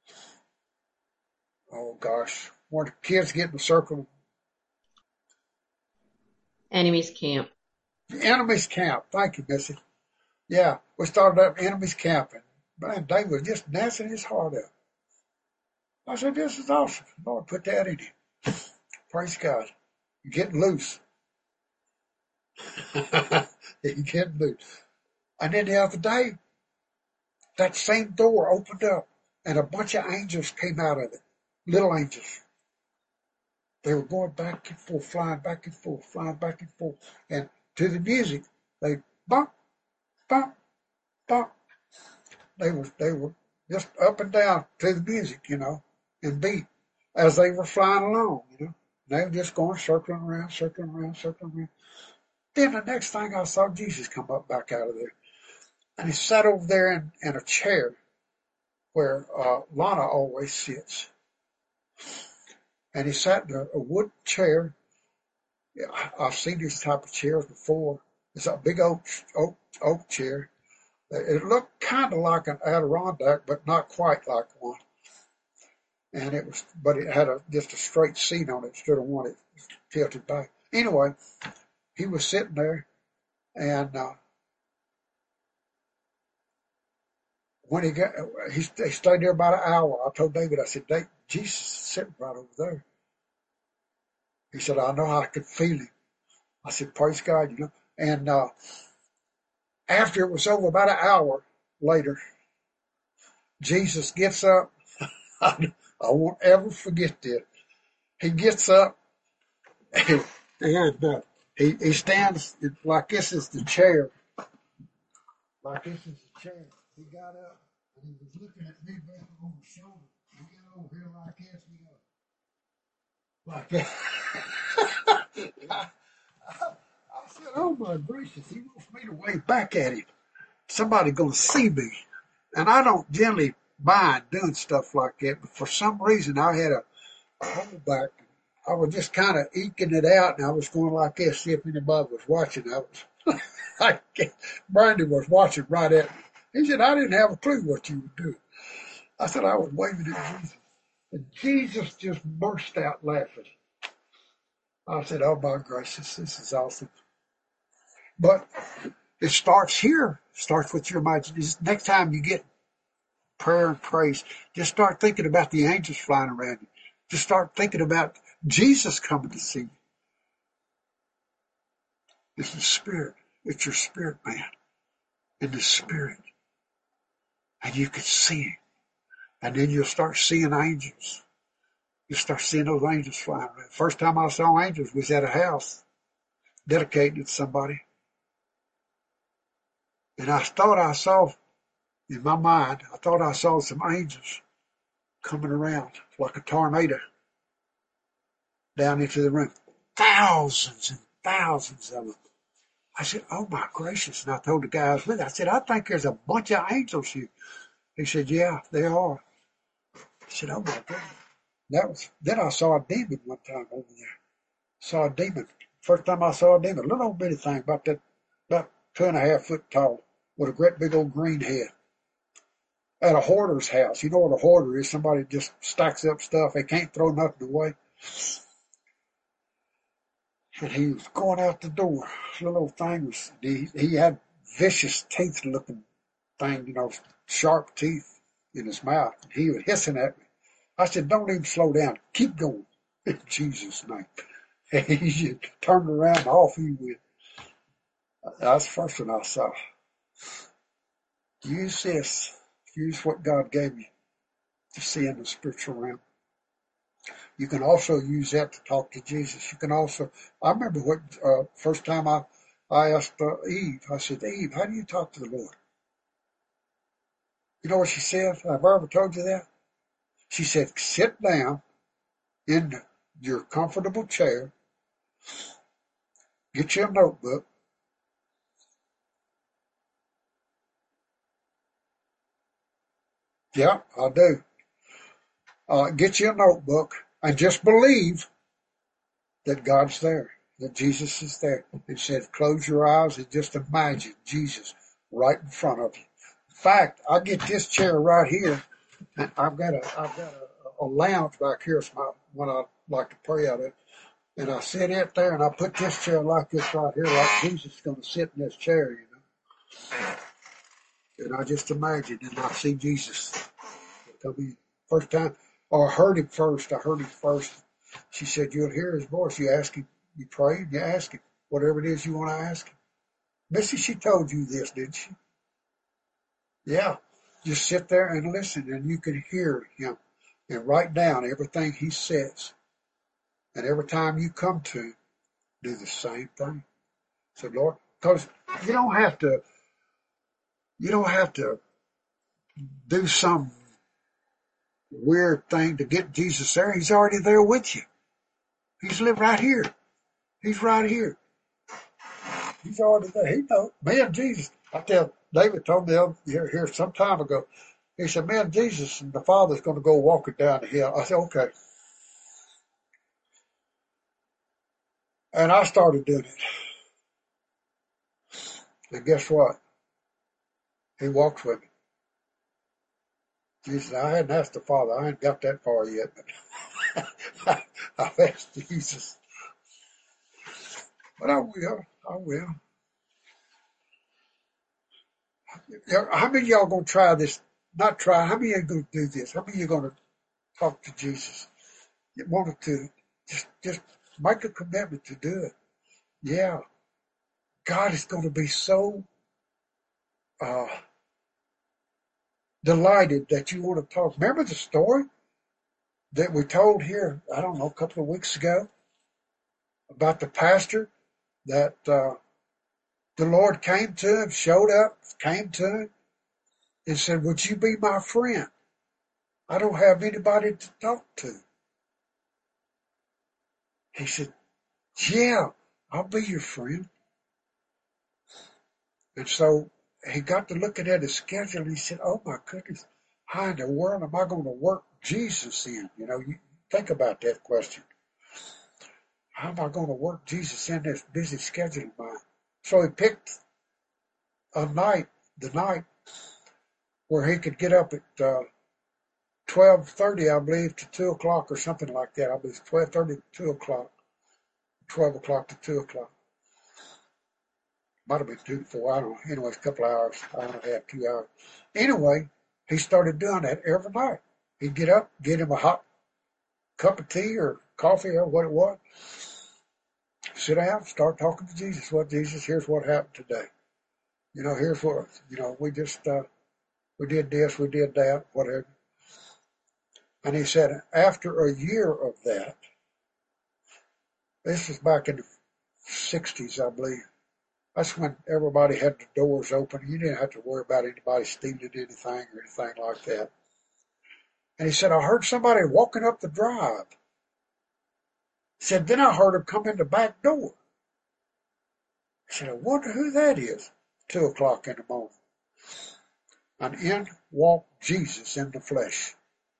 oh gosh, where the kids get in the circle. Enemy's Camp. Enemy's Camp. Thank you, Missy. Yeah, we started up Enemy's Camp, and man, David was just dancing his heart out. I said, this is awesome. Lord, put that in you. Praise God. You're getting loose. You're getting loose. And then the other day, that same door opened up, and a bunch of angels came out of it. Little angels. They were going back and forth, flying back and forth, flying back and forth. And to the music, they bump, bump, bump. They were, they were just up and down to the music, you know, and beat as they were flying along, you know. They were just going circling around, circling around, circling around. Then the next thing I saw Jesus come up back out of there. And he sat over there in, in a chair where uh, Lana always sits. And he sat in a, a wood chair. Yeah, I've seen these type of chairs before. It's a big oak oak, oak chair. It looked kind of like an Adirondack, but not quite like one. And it was, but it had a just a straight seat on it instead of one that tilted back. Anyway, he was sitting there, and uh, when he got, he, he stayed there about an hour. I told David, I said, David, Jesus is sitting right over there. He said, I know I could feel him. I said, praise God, you know. And uh, after it was over, about an hour later, Jesus gets up. I, I won't ever forget this. He gets up and, and uh, he, he stands like this is the chair. Like this is the chair. He got up and he was looking at me back on the shoulder. He got over here like this, you know. Like that. I, I, I said, oh my gracious, he wants me to wave back at him. Somebody gonna see me. And I don't generally mind doing stuff like that, but for some reason I had a, a holdback. I was just kind of eking it out, and I was going like this, see if anybody was watching. I was, I, Brandon was watching right at me. He said, I didn't have a clue what you were doing. I said, I was waving at Jesus. And Jesus just burst out laughing. I said, oh my gracious, this is awesome. But it starts here. It starts with your imagination. Next time you get prayer and praise, just start thinking about the angels flying around you. Just start thinking about Jesus coming to see you. It's the Spirit. It's your spirit man in the Spirit. And you can see him. And then you'll start seeing angels. You'll start seeing those angels flying around. First time I saw angels was at a house dedicated to somebody. And I thought I saw, in my mind, I thought I saw some angels coming around like a tornado down into the room. Thousands and thousands of them. I said, oh my gracious. And I told the guy I was with, I said, I think there's a bunch of angels here. He said, yeah, they are. I said, oh my goodness. That was, then I saw a demon one time over there. Saw a demon. First time I saw a demon, a little old bitty thing, about that, about two and a half foot tall, with a great big old green head. At a hoarder's house. You know what a hoarder is? Somebody just stacks up stuff. They can't throw nothing away. And he was going out the door. This little old thing was, he, he had vicious teeth looking thing, you know, sharp teeth in his mouth. He was hissing at me. I said, don't even slow down. Keep going. In Jesus' name. And he just turned around and off he went. That's the first one I saw. Use this. Use what God gave you to see in the spiritual realm. You can also use that to talk to Jesus. You can also, I remember what, uh, first time I, I asked uh, Eve, I said, Eve, how do you talk to the Lord? You know what she said? Have I ever told you that? She said, sit down in your comfortable chair, get you a notebook, yeah, I do. Uh, get you a notebook and just believe that God's there, that Jesus is there. It said, close your eyes and just imagine Jesus right in front of you. In fact, I get this chair right here, and I've got a I've got a, a lounge back here. It's my when I like to pray out of it, and I sit it there, and I put this chair like this right here, like Jesus is going to sit in this chair, you know. And I just imagine, and I see Jesus. Tell me, first time, or I heard him first. I heard him first. She said, you'll hear his voice. You ask him, you pray, you ask him, whatever it is you want to ask him. Missy, she told you this, didn't she? Yeah. Just sit there and listen, and you can hear him and write down everything he says. And every time you come to him, do the same thing. So, Lord, because you don't have to, you don't have to do some weird thing to get Jesus there. He's already there with you. He's living right here. He's right here. He's already there. He knows. Me and Jesus. I tell David told me here, here some time ago. He said, me and Jesus and the Father's going to go walking down the hill. I said, okay. And I started doing it. And guess what? He walks with me. Jesus, I hadn't asked the Father. I ain't got that far yet. But I've asked Jesus. But I will. I will. How many of y'all going to try this? Not try. How many of you going to do this? How many of you going to talk to Jesus? You wanted to just, just make a commitment to do it. Yeah. God is going to be so uh, delighted that you want to talk. Remember the story that we told here, I don't know, a couple of weeks ago about the pastor that uh, the Lord came to him, showed up, came to him, and said, would you be my friend? I don't have anybody to talk to. He said, yeah, I'll be your friend. And so he got to looking at his schedule and he said, oh my goodness, how in the world am I going to work Jesus in? You know, you think about that question. How am I going to work Jesus in this busy schedule of mine? So he picked a night, the night where he could get up at uh, twelve thirty, I believe, to two o'clock or something like that. I believe twelve thirty to two o'clock, twelve o'clock to two o'clock. Might have been two to four, I don't know. Anyways, a couple of hours, hour and a half, two hours. Anyway, he started doing that every night. He'd get up, get him a hot cup of tea or coffee or what it was, sit down, start talking to Jesus. Well, Jesus, here's what happened today. You know, here's what, you know, we just, uh, we did this, we did that, whatever. And he said, after a year of that, this was back in the sixties, I believe. That's when everybody had the doors open. You didn't have to worry about anybody stealing anything or anything like that. And he said, I heard somebody walking up the drive. He said, then I heard him come in the back door. He said, I wonder who that is. Two o'clock in the morning. And in walked Jesus in the flesh.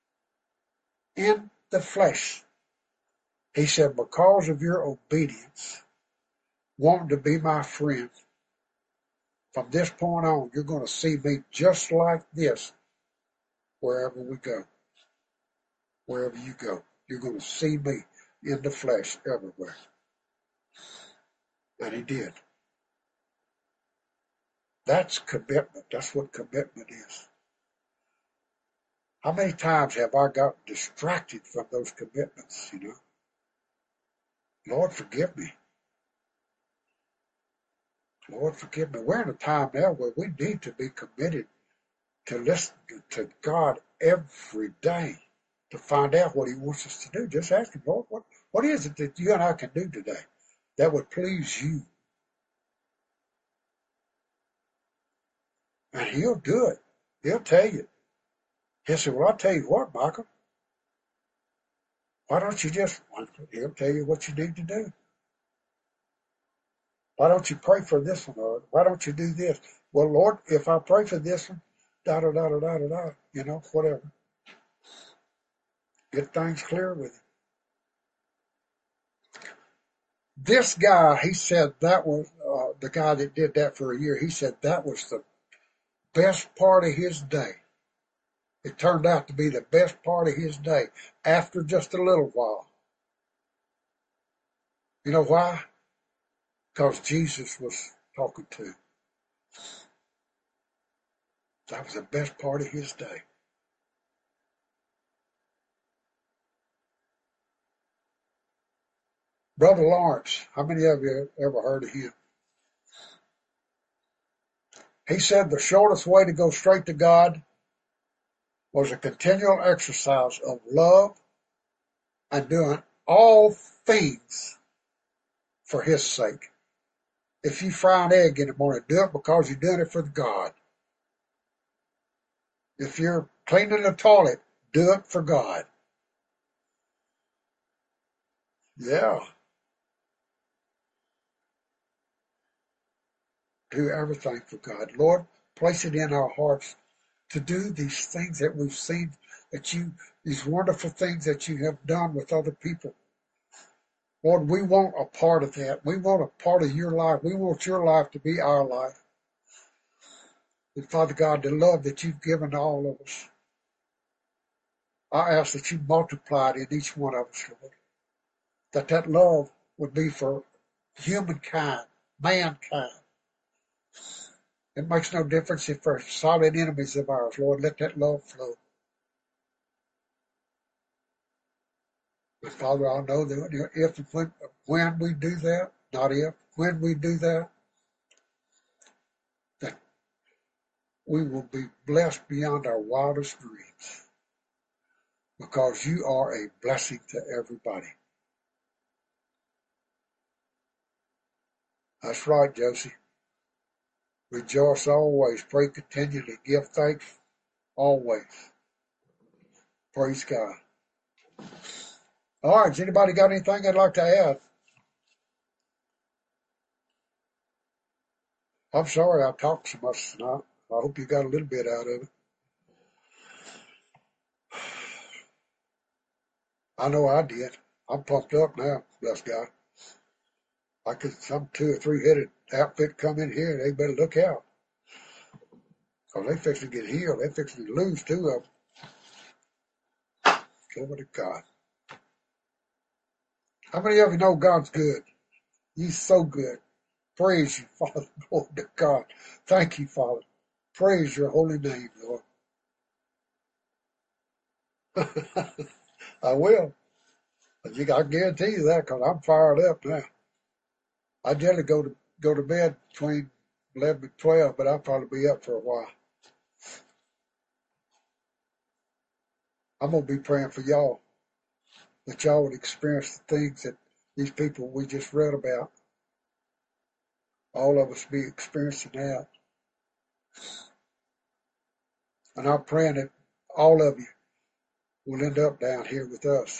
In the flesh. He said, because of your obedience, wanting to be my friend, from this point on, you're going to see me just like this wherever we go. Wherever you go, you're going to see me in the flesh everywhere. And he did. That's commitment. That's what commitment is. How many times have I got distracted from those commitments, you know? Lord, forgive me. Lord, forgive me. We're in a time now where we need to be committed to listen to God every day to find out what he wants us to do. Just ask him, Lord, what, what is it that you and I can do today that would please you? And he'll do it. He'll tell you. He'll say, well, I'll tell you what, Michael. Why don't you just, he'll tell you what you need to do. Why don't you pray for this one, Lord? Why don't you do this? Well, Lord, if I pray for this one, da da da da da da da, you know, whatever. Get things clear with him. This guy, he said that was, uh, the guy that did that for a year, he said that was the best part of his day. It turned out to be the best part of his day after just a little while. You know why? Because Jesus was talking to him. That was the best part of his day. Brother Lawrence, how many of you ever heard of him? He said the shortest way to go straight to God was a continual exercise of love and doing all things for his sake. If you fry an egg in the morning, do it because you're doing it for God. If you're cleaning the toilet, do it for God. Yeah. Do everything for God. Lord, place it in our hearts to do these things that we've seen, that you, these wonderful things that you have done with other people. Lord, we want a part of that. We want a part of your life. We want your life to be our life. And Father God, the love that you've given to all of us, I ask that you multiply it in each one of us, Lord. That that love would be for humankind, mankind. It makes no difference if they're solid enemies of ours, Lord. Let that love flow. But Father, I know that if and when, when we do that, not if, when we do that, that we will be blessed beyond our wildest dreams. Because you are a blessing to everybody. That's right, Josie. Rejoice always. Pray continually. Give thanks always. Praise God. All right, has anybody got anything they'd like to add? I'm sorry I talked so much tonight. I hope you got a little bit out of it. I know I did. I'm pumped up now, bless God. I could some two or three headed outfit come in here, they better look out. Because they fixing to get healed. They fixing to lose two of them. Glory to God. How many of you know God's good? He's so good. Praise you, Father. Glory to God. Thank you, Father. Praise your holy name, Lord. I will. I guarantee you that because I'm fired up now. I generally go to go to bed between eleven and twelve, but I'll probably be up for a while. I'm going to be praying for y'all, that y'all would experience the things that these people we just read about. All of us be experiencing that. And I'm praying that all of you will end up down here with us,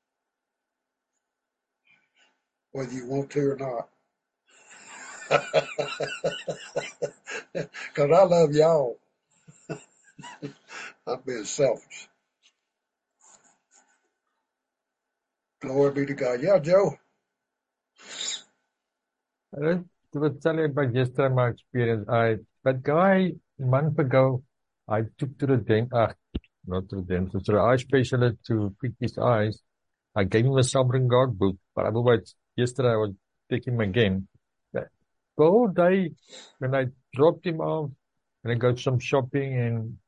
whether you want to or not. Because I love y'all. I'm being selfish. Glory be to God. Yeah, Joe. I don't to tell you about yesterday my experience. I that guy a month ago, I took to the dent, uh, not to the dentist, to the eye specialist to fix his eyes. I gave him a Sovereign God book, but otherwise, yesterday I was taking him again. The whole day, when I dropped him off, and I got some shopping, and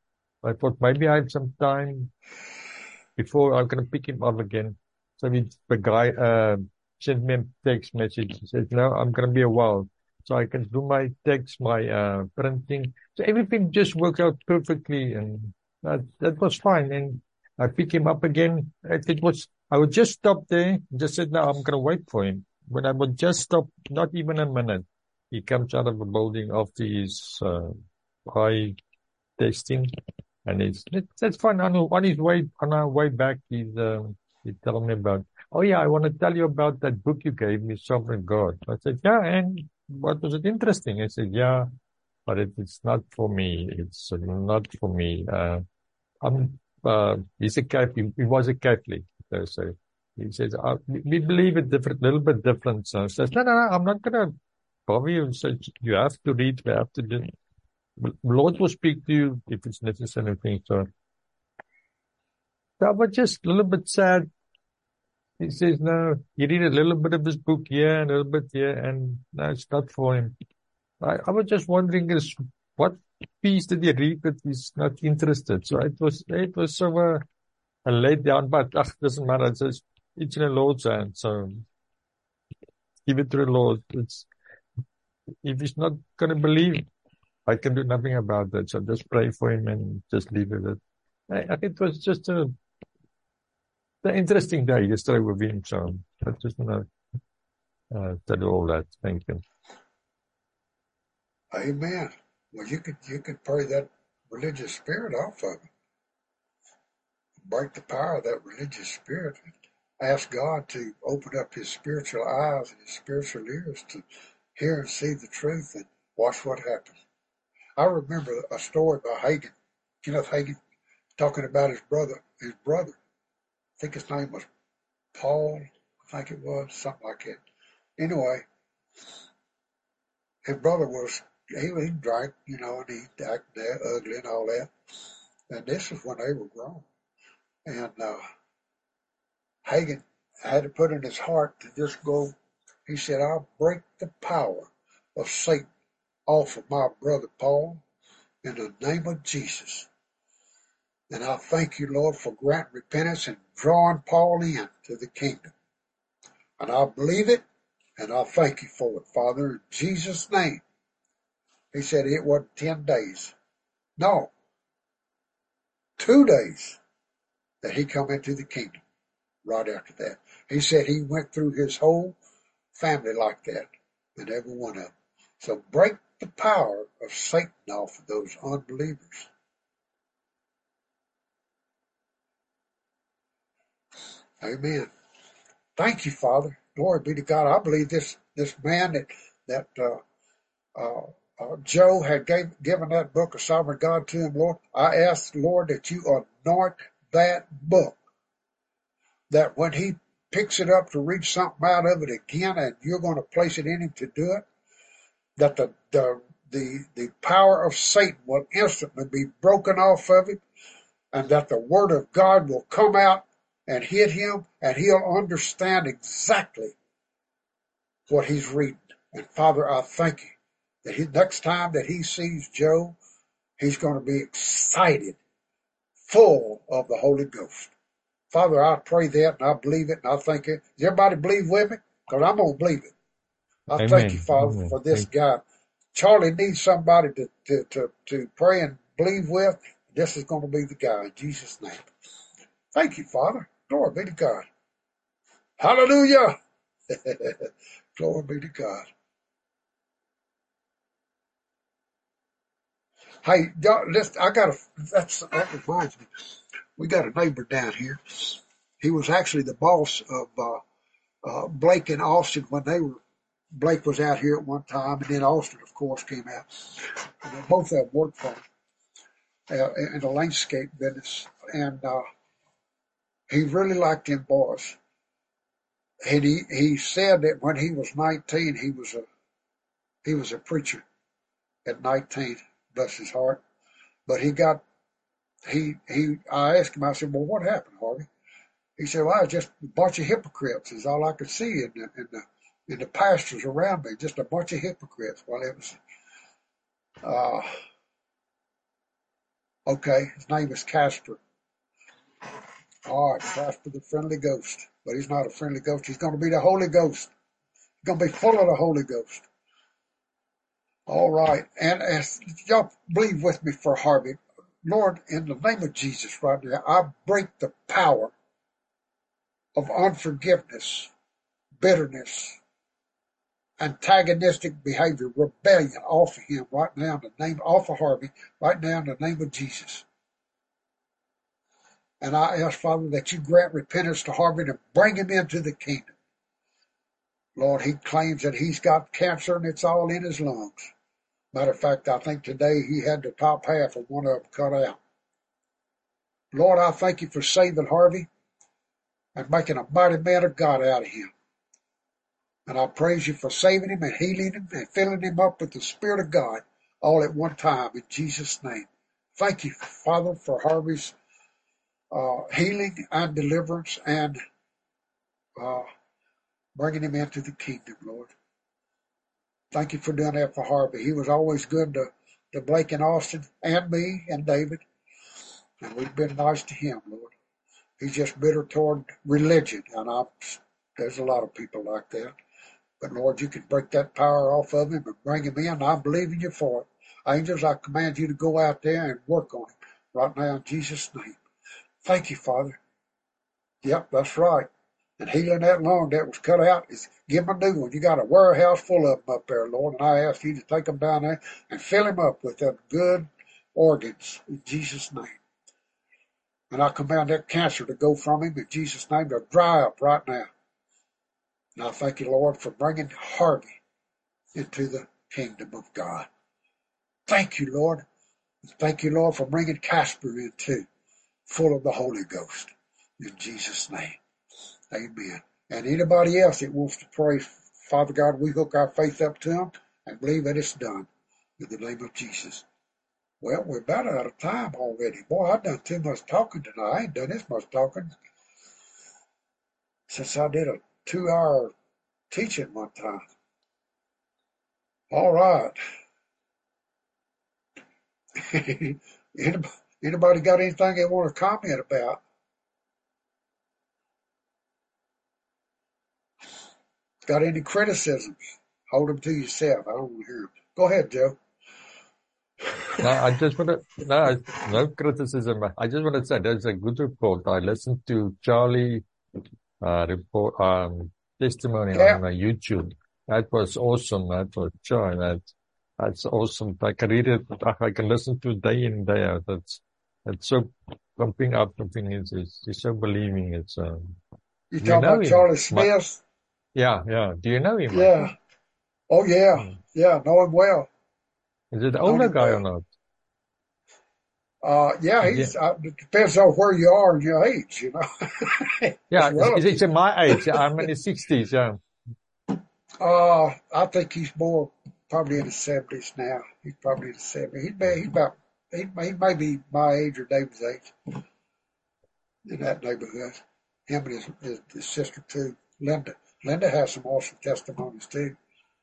I thought maybe I have some time before I'm going to pick him up again. So we, the guy uh, sent me a text message. He said, no, I'm going to be a while. So I can do my text, my uh, printing. So everything just worked out perfectly. And that, that was fine. And I pick him up again. It, it was, I would just stop there, just said, no, I'm going to wait for him. When I would just stop, not even a minute, he comes out of the building after his uh, high testing. And it's, it, that's fine. On, on his way, on our way back, he's, um, he told me about, oh yeah, I want to tell you about that book you gave me, Sovereign God. I said, yeah, and what was it interesting? I said, yeah, but it, it's not for me. It's uh, not for me. Uh, I'm, uh, he's a Catholic. He was a Catholic. So, so he says, uh, we we believe it different, little bit different. So I says, no, no, no, I'm not going to bother you. So you have to read, you have to do. The Lord will speak to you if it's necessary. So, so I was just a little bit sad. He says, no, you read a little bit of his book here and a little bit here, and no, it's not for him. I, I was just wondering is what piece did he read that he's not interested? So it was, it was so uh, a laid down, but ugh, doesn't matter. It's just, it's in the Lord's hand. So give it to the Lord. It's, if he's not going to believe, I can do nothing about that. So just pray for him and just leave it. I, I, it was just a, an interesting day yesterday with him. So I just want to uh, tell you all that. Thank you. Amen. Well, you could you could pray that religious spirit off of him. Break the power of that religious spirit. And ask God to open up his spiritual eyes and his spiritual ears to hear and see the truth and watch what happens. I remember a story by Hagin, Kenneth Hagin, talking about his brother. His brother, I think his name was Paul. I think it was something like that. Anyway, his brother was he, he drank, you know, and he acted that ugly and all that. And this is when they were grown. And uh, Hagin had to put in his heart to just go. He said, "I'll break the power of Satan off of my brother Paul in the name of Jesus. And I thank you, Lord, for granting repentance and drawing Paul in to the kingdom. And I believe it, and I thank you for it, Father, in Jesus' name." He said it wasn't ten days. No, two days that he come into the kingdom right after that. He said he went through his whole family like that, and every one of them. So break the power of Satan off of those unbelievers. Amen. Thank you, Father. Glory be to God. I believe this this man that that uh, uh, uh, Joe had gave, given that book of Sovereign God to him, Lord. I ask, Lord, that you anoint that book, that when he picks it up to read something out of it again, and you're going to place it in him to do it, that the the the, the power of Satan will instantly be broken off of him, and that the word of God will come out and hit him, and he'll understand exactly what he's reading. And Father, I thank you that he, next time that he sees Joe, he's going to be excited, full of the Holy Ghost. Father, I pray that, and I believe it, and I think it. Does everybody believe with me? Because I'm going to believe it. I Amen. thank you, Father, Amen. for this Thank guy. Charlie needs somebody to, to, to, to pray and believe with. This is going to be the guy in Jesus' name. Thank you, Father. Glory be to God. Hallelujah. Glory be to God. Hey, listen, I got a, that's, that reminds me. We got a neighbor down here. He was actually the boss of uh, uh, Blake and Austin when they were, Blake was out here at one time, and then Austin, of course, came out. And they both of them worked for him uh, in the landscape business. And uh, he really liked them boys. And he, he said that when he was nineteen, he was a he was a preacher at nineteen, bless his heart. But he got he he I asked him, I said, well, what happened, Harvey? He said, well, I was just a bunch of hypocrites is all I could see in the in the in the pastures around me, just a bunch of hypocrites. Well, it was uh Okay, his name is Casper. All right, Casper the friendly ghost. But he's not a friendly ghost. He's going to be the Holy Ghost. He's going to be full of the Holy Ghost. All right. And as y'all believe with me for Harvey, Lord, in the name of Jesus right now, I break the power of unforgiveness, bitterness, antagonistic behavior, rebellion off of him right now in the name, off of Harvey, right now in the name of Jesus. And I ask, Father, that you grant repentance to Harvey and bring him into the kingdom. Lord, he claims that he's got cancer and it's all in his lungs. Matter of fact, I think today he had the top half of one of them cut out. Lord, I thank you for saving Harvey and making a mighty man of God out of him. And I praise you for saving him and healing him and filling him up with the Spirit of God all at one time in Jesus' name. Thank you, Father, for Harvey's uh, healing and deliverance and uh, bringing him into the kingdom, Lord. Thank you for doing that for Harvey. He was always good to, to Blake and Austin and me and David. And we've been nice to him, Lord. He's just bitter toward religion. And I, there's a lot of people like that. But, Lord, you can break that power off of him and bring him in. I'm believing you for it. Angels, I command you to go out there and work on him right now in Jesus' name. Thank you, Father. Yep, that's right. And healing that lung that was cut out is give him a new one. You got a warehouse full of them up there, Lord. And I ask you to take them down there and fill him up with them good organs in Jesus' name. And I command that cancer to go from him in Jesus' name, to dry up right now. And I thank you, Lord, for bringing Harvey into the kingdom of God. Thank you, Lord. Thank you, Lord, for bringing Casper in too, full of the Holy Ghost. In Jesus' name. Amen. And anybody else that wants to pray, Father God, we hook our faith up to them and believe that it's done in the name of Jesus. Well, we're about out of time already. Boy, I've done too much talking tonight. I ain't done this much talking since I did a two-hour teaching one time. All right. Anybody got anything they want to comment about? Got any criticisms? Hold them to yourself. I don't want to hear them. Go ahead, Joe. No, I just want to, no, no criticism. I just want to say there's a good report. I listened to Charlie uh, report um, testimony Yeah. on uh, YouTube. That was awesome. That was sure. That that's awesome. I can read it. I can listen to it day in and day out. That's it's so pumping up. Something is it's, it's so believing. It's um. You Do talking you know about him? Charlie Ma- Smith? Yeah, yeah. Do you know him? Mike? Yeah. Oh, yeah. Hmm. Yeah, know him well. Is it the Known older him guy or well. not? Uh, yeah, Yeah, he's, uh, it depends on where you are and your age, you know. It's yeah. It's, relative. it's in my age. I'm in the sixties. Yeah. Uh, I think he's more probably in his seventies now. He's probably in his seventies. He'd be, he's about, he, he may be my age or David's age in that neighborhood. Him and his, his, his sister too, Linda. Linda has some awesome testimonies too.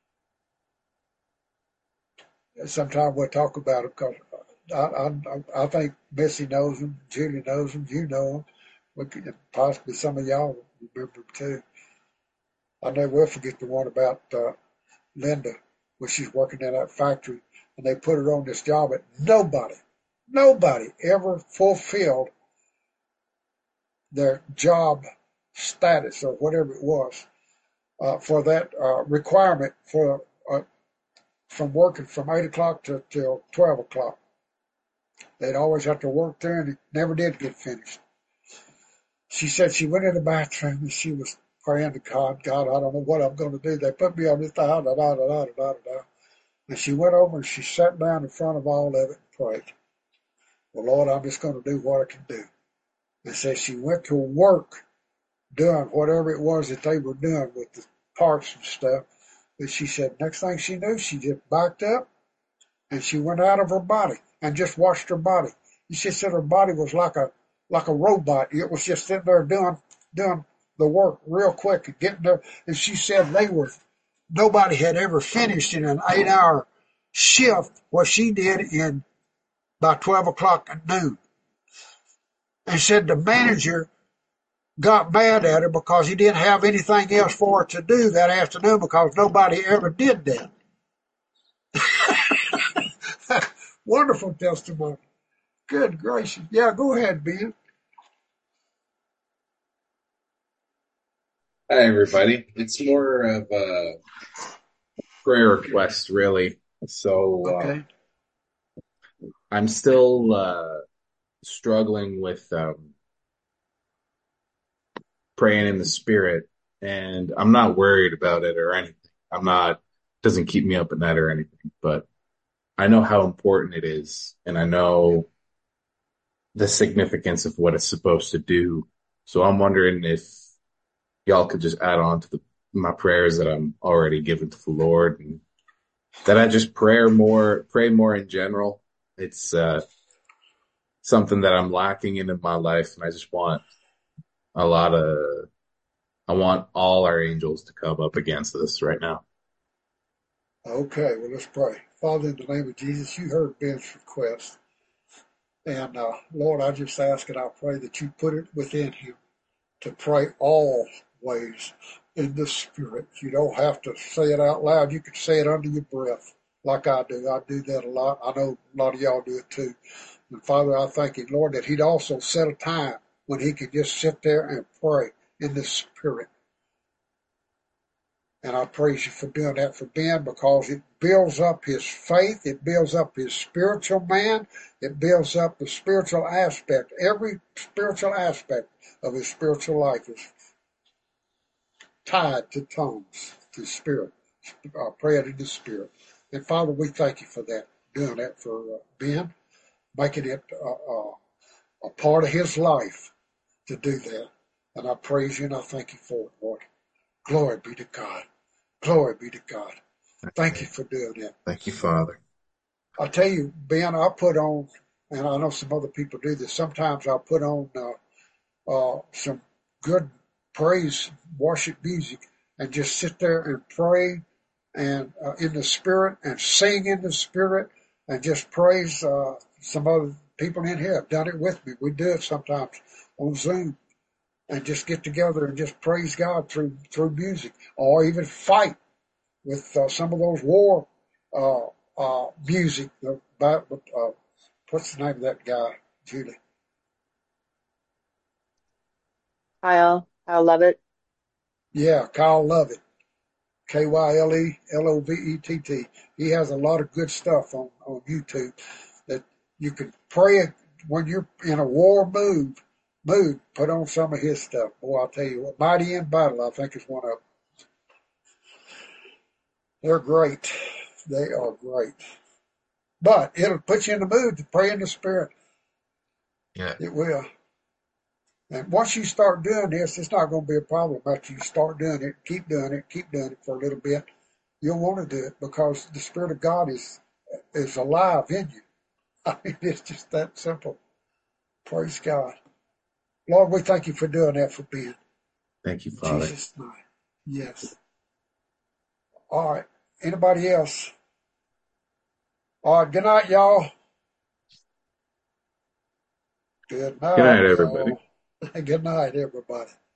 Sometime we'll talk about it because I, I, I think Missy knows him, Julie knows him, you know him. We could, possibly some of y'all remember him too. I never will forget the one about uh, Linda when she's working in that factory and they put her on this job, and nobody, nobody ever fulfilled their job status or whatever it was uh, for that uh, requirement for uh, from working from eight o'clock to till twelve o'clock. They'd always have to work there, and it never did get finished. She said she went in the bathroom and she was praying to God, God, I don't know what I'm going to do. They put me on this, da, da, da, da, da, da, da. And she went over and she sat down in front of all of it and prayed. Well, Lord, I'm just going to do what I can do. And so she went to work doing whatever it was that they were doing with the parts and stuff. But she said next thing she knew, she just backed up and she went out of her body and just watched her body. And she said her body was like a like a robot. It was just sitting there doing doing the work real quick and getting there. And she said they were nobody had ever finished in an eight hour shift what she did in by twelve o'clock at noon. And said the manager got mad at her because he didn't have anything else for her to do that afternoon because nobody ever did that. Wonderful testimony. Good gracious. Yeah, go ahead, Ben. Hi, everybody. It's more of a prayer request, really. So uh, Okay. I'm still uh, struggling with um, praying in the spirit, and I'm not worried about it or anything. I'm not, doesn't keep me up at night or anything, but I know how important it is, and I know the significance of what it's supposed to do. So I'm wondering if y'all could just add on to the, my prayers that I'm already giving to the Lord, and that I just pray more, pray more in general. It's uh, something that I'm lacking in in my life, and I just want a lot of, I want all our angels to come up against this right now. Okay, well, let's pray. Father, in the name of Jesus, you heard Ben's request. And uh, Lord, I just ask and I pray that you put it within him to pray always in the Spirit. You don't have to say it out loud. You can say it under your breath like I do. I do that a lot. I know a lot of y'all do it too. And Father, I thank you, Lord, that he'd also set a time when he could just sit there and pray in the Spirit. And I praise you for doing that for Ben because it builds up his faith. It builds up his spiritual man. It builds up the spiritual aspect. Every spiritual aspect of his spiritual life is tied to tongues, to spirit, uh, praying in the Spirit. And Father, we thank you for that, doing that for uh, Ben, making it uh, uh, a part of his life to do that. And I praise you and I thank you for it, Lord. Glory be to God. Glory be to God. Thank you for doing that. Thank you, Father. I'll tell you, Ben, I put on, and I know some other people do this, sometimes I'll put on uh, uh, some good praise, worship music, and just sit there and pray and uh, in the Spirit and sing in the Spirit and just praise. Uh, some other people in here have done it with me. We do it sometimes on Zoom. And just get together and just praise God through through music, or even fight with uh, some of those war uh, uh, music. About uh, what's the name of that guy, Julie? Kyle, Kyle Lovett. Yeah, Kyle Lovett, K Y L E L O V E T T. He has a lot of good stuff on on YouTube that you can pray when you're in a war mood. Mood, put on some of his stuff. Boy, I'll tell you what, Mighty in Battle, I think, is one of them. They're great. They are great. But it'll put you in the mood to pray in the Spirit. Yeah. It will. And once you start doing this, it's not going to be a problem. After you start doing it, keep doing it, keep doing it for a little bit. You'll want to do it because the Spirit of God is is alive in you. I mean, it's just that simple. Praise God. Lord, we thank you for doing that for Ben. Thank you, Father. Jesus' name. Yes. All right. Anybody else? All right. Good night, y'all. Good night, Good night, everybody. y'all. Good night, everybody.